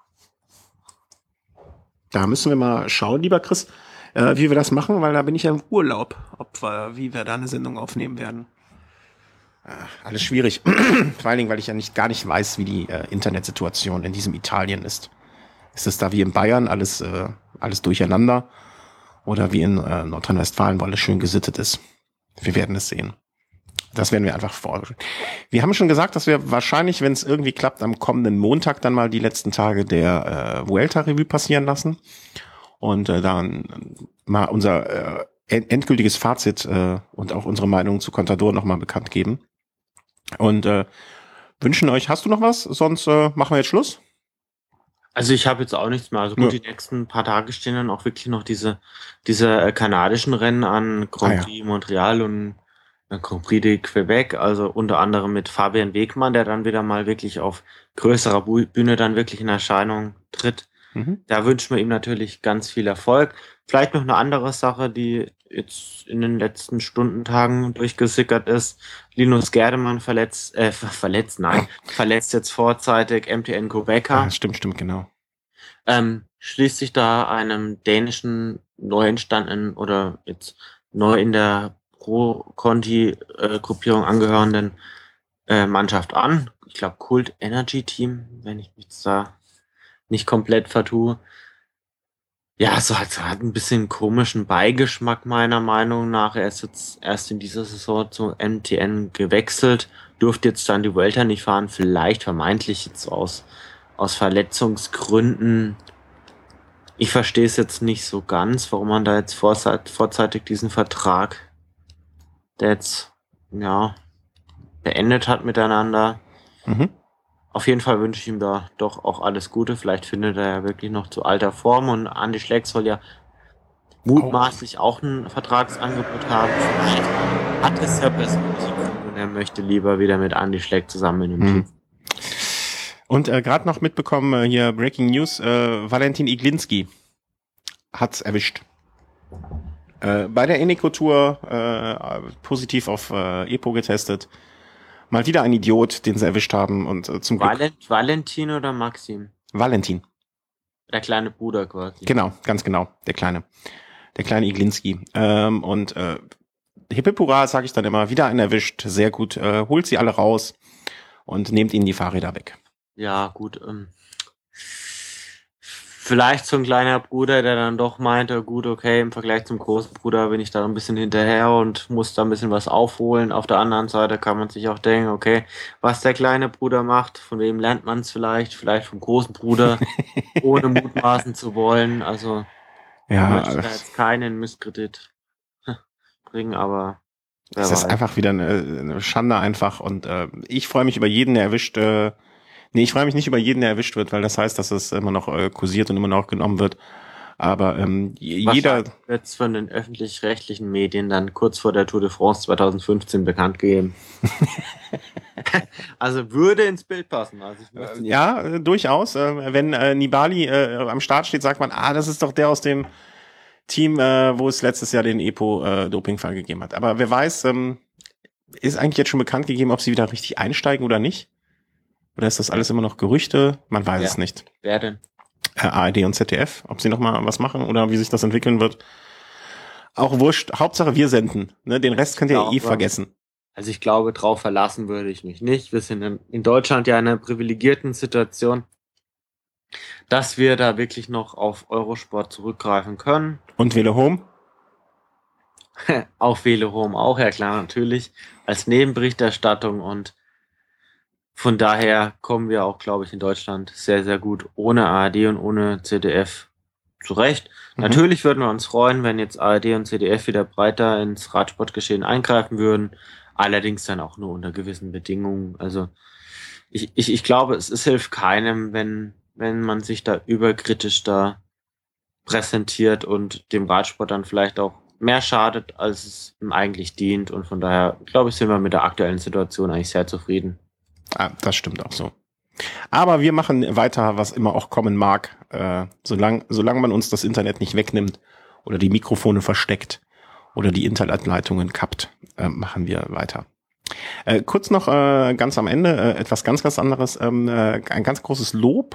Da müssen wir mal schauen, lieber Chris, äh, wie wir das machen, weil da bin ich ja im Urlaub, ob wir, wie wir da eine Sendung aufnehmen werden. Äh, alles schwierig. Vor allen Dingen, weil ich ja nicht gar nicht weiß, wie die äh, Internetsituation in diesem Italien ist. Ist es da wie in Bayern alles äh, alles durcheinander oder wie in äh, Nordrhein-Westfalen, wo alles schön gesittet ist? Wir werden es sehen. Das werden wir einfach vor. Wir haben schon gesagt, dass wir wahrscheinlich, wenn es irgendwie klappt, am kommenden Montag dann mal die letzten Tage der äh, Vuelta-Revue passieren lassen und äh, dann mal unser äh, endgültiges Fazit äh, und auch unsere Meinung zu Contador nochmal bekannt geben. Und äh, wünschen euch, hast du noch was? Sonst äh, machen wir jetzt Schluss. Also ich habe jetzt auch nichts mehr. Also gut, Ja. die nächsten paar Tage stehen dann auch wirklich noch diese diese äh, kanadischen Rennen an, Grand Ah, ja. Prix Montreal und äh, Grand Prix de Quebec, also unter anderem mit Fabian Wegmann, der dann wieder mal wirklich auf größerer Bu- Bühne dann wirklich in Erscheinung tritt. Mhm. Da wünschen wir ihm natürlich ganz viel Erfolg. Vielleicht noch eine andere Sache, die jetzt in den letzten Stundentagen durchgesickert ist. Linus Gerdemann verletzt, äh, ver- verletzt, nein, verletzt jetzt vorzeitig M T N Quebecer. Ah, stimmt, stimmt, genau. Ähm, schließt sich da einem dänischen neu entstandenen oder jetzt neu in der Pro-Conti-Gruppierung angehörenden äh, Mannschaft an. Ich glaube Cult Energy Team, wenn ich mich jetzt da nicht komplett vertue. Ja, so hat, so hat ein bisschen komischen Beigeschmack meiner Meinung nach. Er ist jetzt erst in dieser Saison zu M T N gewechselt, durfte jetzt dann die Vuelta nicht fahren, vielleicht vermeintlich jetzt aus, aus Verletzungsgründen. Ich verstehe es jetzt nicht so ganz, warum man da jetzt vorzeit, vorzeitig diesen Vertrag, der jetzt, ja, beendet hat miteinander. Mhm. Auf jeden Fall wünsche ich ihm da doch auch alles Gute. Vielleicht findet er ja wirklich noch zu alter Form und Andy Schleck soll ja mutmaßlich auch ein Vertragsangebot haben. Vielleicht hat es ja persönliche Gründe und er möchte lieber wieder mit Andy Schleck zusammen in einem Mhm. Team. Und äh, gerade noch mitbekommen, äh, hier Breaking News, äh, Valentin Iglinski hat's erwischt. Äh, bei der Eneco-Tour äh, positiv auf äh, Epo getestet. Mal wieder ein Idiot, den sie erwischt haben und äh, zum Glück Valent, Valentin oder Maxim? Valentin. Der kleine Bruder quasi. Genau, ganz genau, der kleine. Der kleine Iglinski. Ähm, und äh, Hippipura, sage ich dann immer, wieder einen erwischt, sehr gut, äh, holt sie alle raus und nehmt ihnen die Fahrräder weg. Ja, gut. Ähm, vielleicht so ein kleiner Bruder, der dann doch meinte, gut, okay, im Vergleich zum großen Bruder bin ich da ein bisschen hinterher und muss da ein bisschen was aufholen. Auf der anderen Seite kann man sich auch denken, okay, was der kleine Bruder macht, von wem lernt man es vielleicht? Vielleicht vom großen Bruder, ohne mutmaßen zu wollen. Also möchte Ja, ich da jetzt keinen Misskredit bringen, aber wer es ist weiß. einfach wieder eine, eine Schande einfach und äh, ich freue mich über jeden, der erwischt, äh, nee, ich freue mich nicht über jeden, der erwischt wird, weil das heißt, dass es immer noch äh, kursiert und immer noch genommen wird. Aber ähm, jeder, Wahrscheinlich wird es von den öffentlich-rechtlichen Medien dann kurz vor der Tour de France zwanzig fünfzehn bekannt gegeben. Also würde ins Bild passen. Also ich möchte äh, ja, äh, durchaus, äh, wenn äh, Nibali äh, am Start steht, sagt man, ah, das ist doch der aus dem Team, äh, wo es letztes Jahr den Epo-Doping-Fall gegeben hat. Aber wer weiß, ähm, ist eigentlich jetzt schon bekannt gegeben, ob sie wieder richtig einsteigen oder nicht? Oder ist das alles immer noch Gerüchte? Man weiß ja. es nicht. Wer denn? Äh, A R D und Z D F, ob sie noch mal was machen oder wie sich das entwickeln wird. Auch wurscht. Hauptsache wir senden. Ne? Den Rest könnt ihr Ja, eh aber- vergessen. Also ich glaube, drauf verlassen würde ich mich nicht. Wir sind in, in Deutschland ja in einer privilegierten Situation, dass wir da wirklich noch auf Eurosport zurückgreifen können. Und Wele Home? Auf Velo Home auch, ja klar, natürlich. Als Nebenberichterstattung und von daher kommen wir auch, glaube ich, in Deutschland sehr, sehr gut ohne A R D und ohne Z D F zurecht. Mhm. Natürlich würden wir uns freuen, wenn jetzt A R D und Z D F wieder breiter ins Radsportgeschehen eingreifen würden. Allerdings dann auch nur unter gewissen Bedingungen. Also ich, ich, ich glaube, es, es hilft keinem, wenn, wenn man sich da überkritisch da präsentiert und dem Radsport dann vielleicht auch mehr schadet, als es ihm eigentlich dient. Und von daher, glaube ich, sind wir mit der aktuellen Situation eigentlich sehr zufrieden. Ah, das stimmt auch so. Aber wir machen weiter, was immer auch kommen mag, äh, solange solange man uns das Internet nicht wegnimmt oder die Mikrofone versteckt oder die Internetleitungen kappt, äh, machen wir weiter. Äh, kurz noch äh, ganz am Ende äh, etwas ganz, ganz anderes. Ähm, äh, ein ganz großes Lob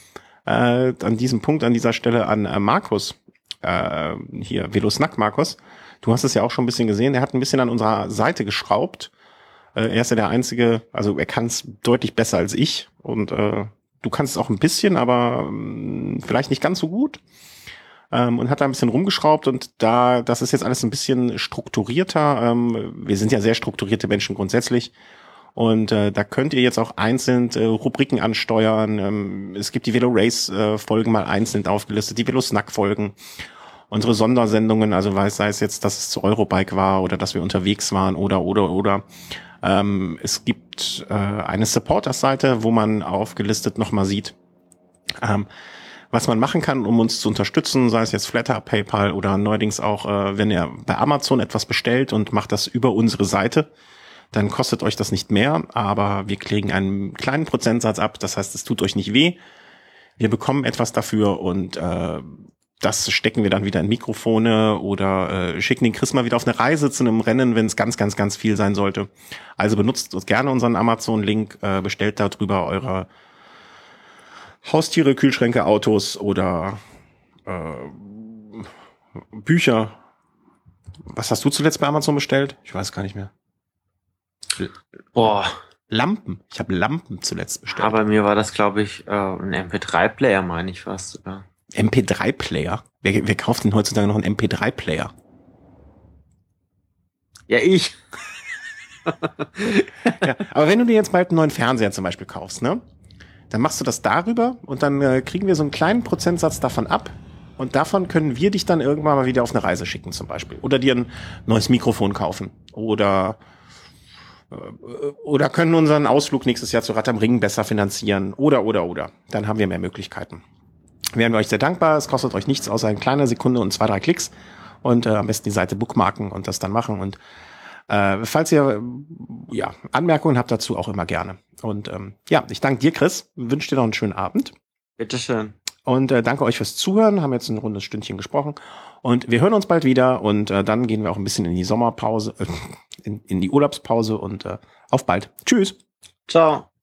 äh, an diesem Punkt, an dieser Stelle an äh, Markus. Äh, hier, Velosnack Markus. Du hast es ja auch schon ein bisschen gesehen. Er hat ein bisschen an unserer Seite geschraubt. Äh, er ist ja der Einzige, also er kann es deutlich besser als ich. Und äh, du kannst es auch ein bisschen, aber ähm, vielleicht nicht ganz so gut. Ähm, und hat da ein bisschen rumgeschraubt und da, das ist jetzt alles ein bisschen strukturierter. Ähm, wir sind ja sehr strukturierte Menschen grundsätzlich. Und äh, da könnt ihr jetzt auch einzeln äh, Rubriken ansteuern. Ähm, es gibt die Velo Race äh, Folgen mal einzeln aufgelistet, die Velo Snack Folgen, unsere Sondersendungen, also sei es jetzt, dass es zu Eurobike war oder dass wir unterwegs waren oder oder oder. Ähm, es gibt äh, eine Supporters-Seite, wo man aufgelistet nochmal sieht, ähm, was man machen kann, um uns zu unterstützen, sei es jetzt Flatter, PayPal oder neuerdings auch, äh, wenn ihr bei Amazon etwas bestellt und macht das über unsere Seite, dann kostet euch das nicht mehr, aber wir kriegen einen kleinen Prozentsatz ab. Das heißt, es tut euch nicht weh. Wir bekommen etwas dafür und äh, das stecken wir dann wieder in Mikrofone oder äh, schicken den Chris mal wieder auf eine Reise zu einem Rennen, wenn es ganz, ganz, ganz viel sein sollte. Also benutzt uns gerne unseren Amazon-Link, äh, bestellt darüber eure Haustiere, Kühlschränke, Autos oder äh, Bücher. Was hast du zuletzt bei Amazon bestellt? Ich weiß gar nicht mehr. Boah, Lampen. Ich habe Lampen zuletzt bestellt. aber mir war das, glaube ich, äh, ein M P drei Player, meine ich fast sogar. M P drei Player? Wer, wer kauft denn heutzutage noch einen M P drei Player? Ja, ich. Ja, aber wenn du dir jetzt bald einen neuen Fernseher zum Beispiel kaufst, ne? Dann machst du das darüber und dann äh, kriegen wir so einen kleinen Prozentsatz davon ab. Und davon können wir dich dann irgendwann mal wieder auf eine Reise schicken zum Beispiel. Oder dir ein neues Mikrofon kaufen. Oder Oder können unseren Ausflug nächstes Jahr zu Rad am Ring besser finanzieren. Oder, oder, oder. Dann haben wir mehr Möglichkeiten. Wären wir euch sehr dankbar. Es kostet euch nichts außer eine kleine Sekunde und zwei, drei Klicks. Und äh, am besten die Seite bookmarken und das dann machen. Und äh, falls ihr ja Anmerkungen habt dazu, auch immer gerne. Und ähm, ja, ich danke dir, Chris. Wünsche dir noch einen schönen Abend. Bitteschön. Und äh, danke euch fürs Zuhören. Haben jetzt ein rundes Stündchen gesprochen. Und wir hören uns bald wieder. Und äh, dann gehen wir auch ein bisschen in die Sommerpause, äh, in, in die Urlaubspause. Und äh, auf bald. Tschüss. Ciao.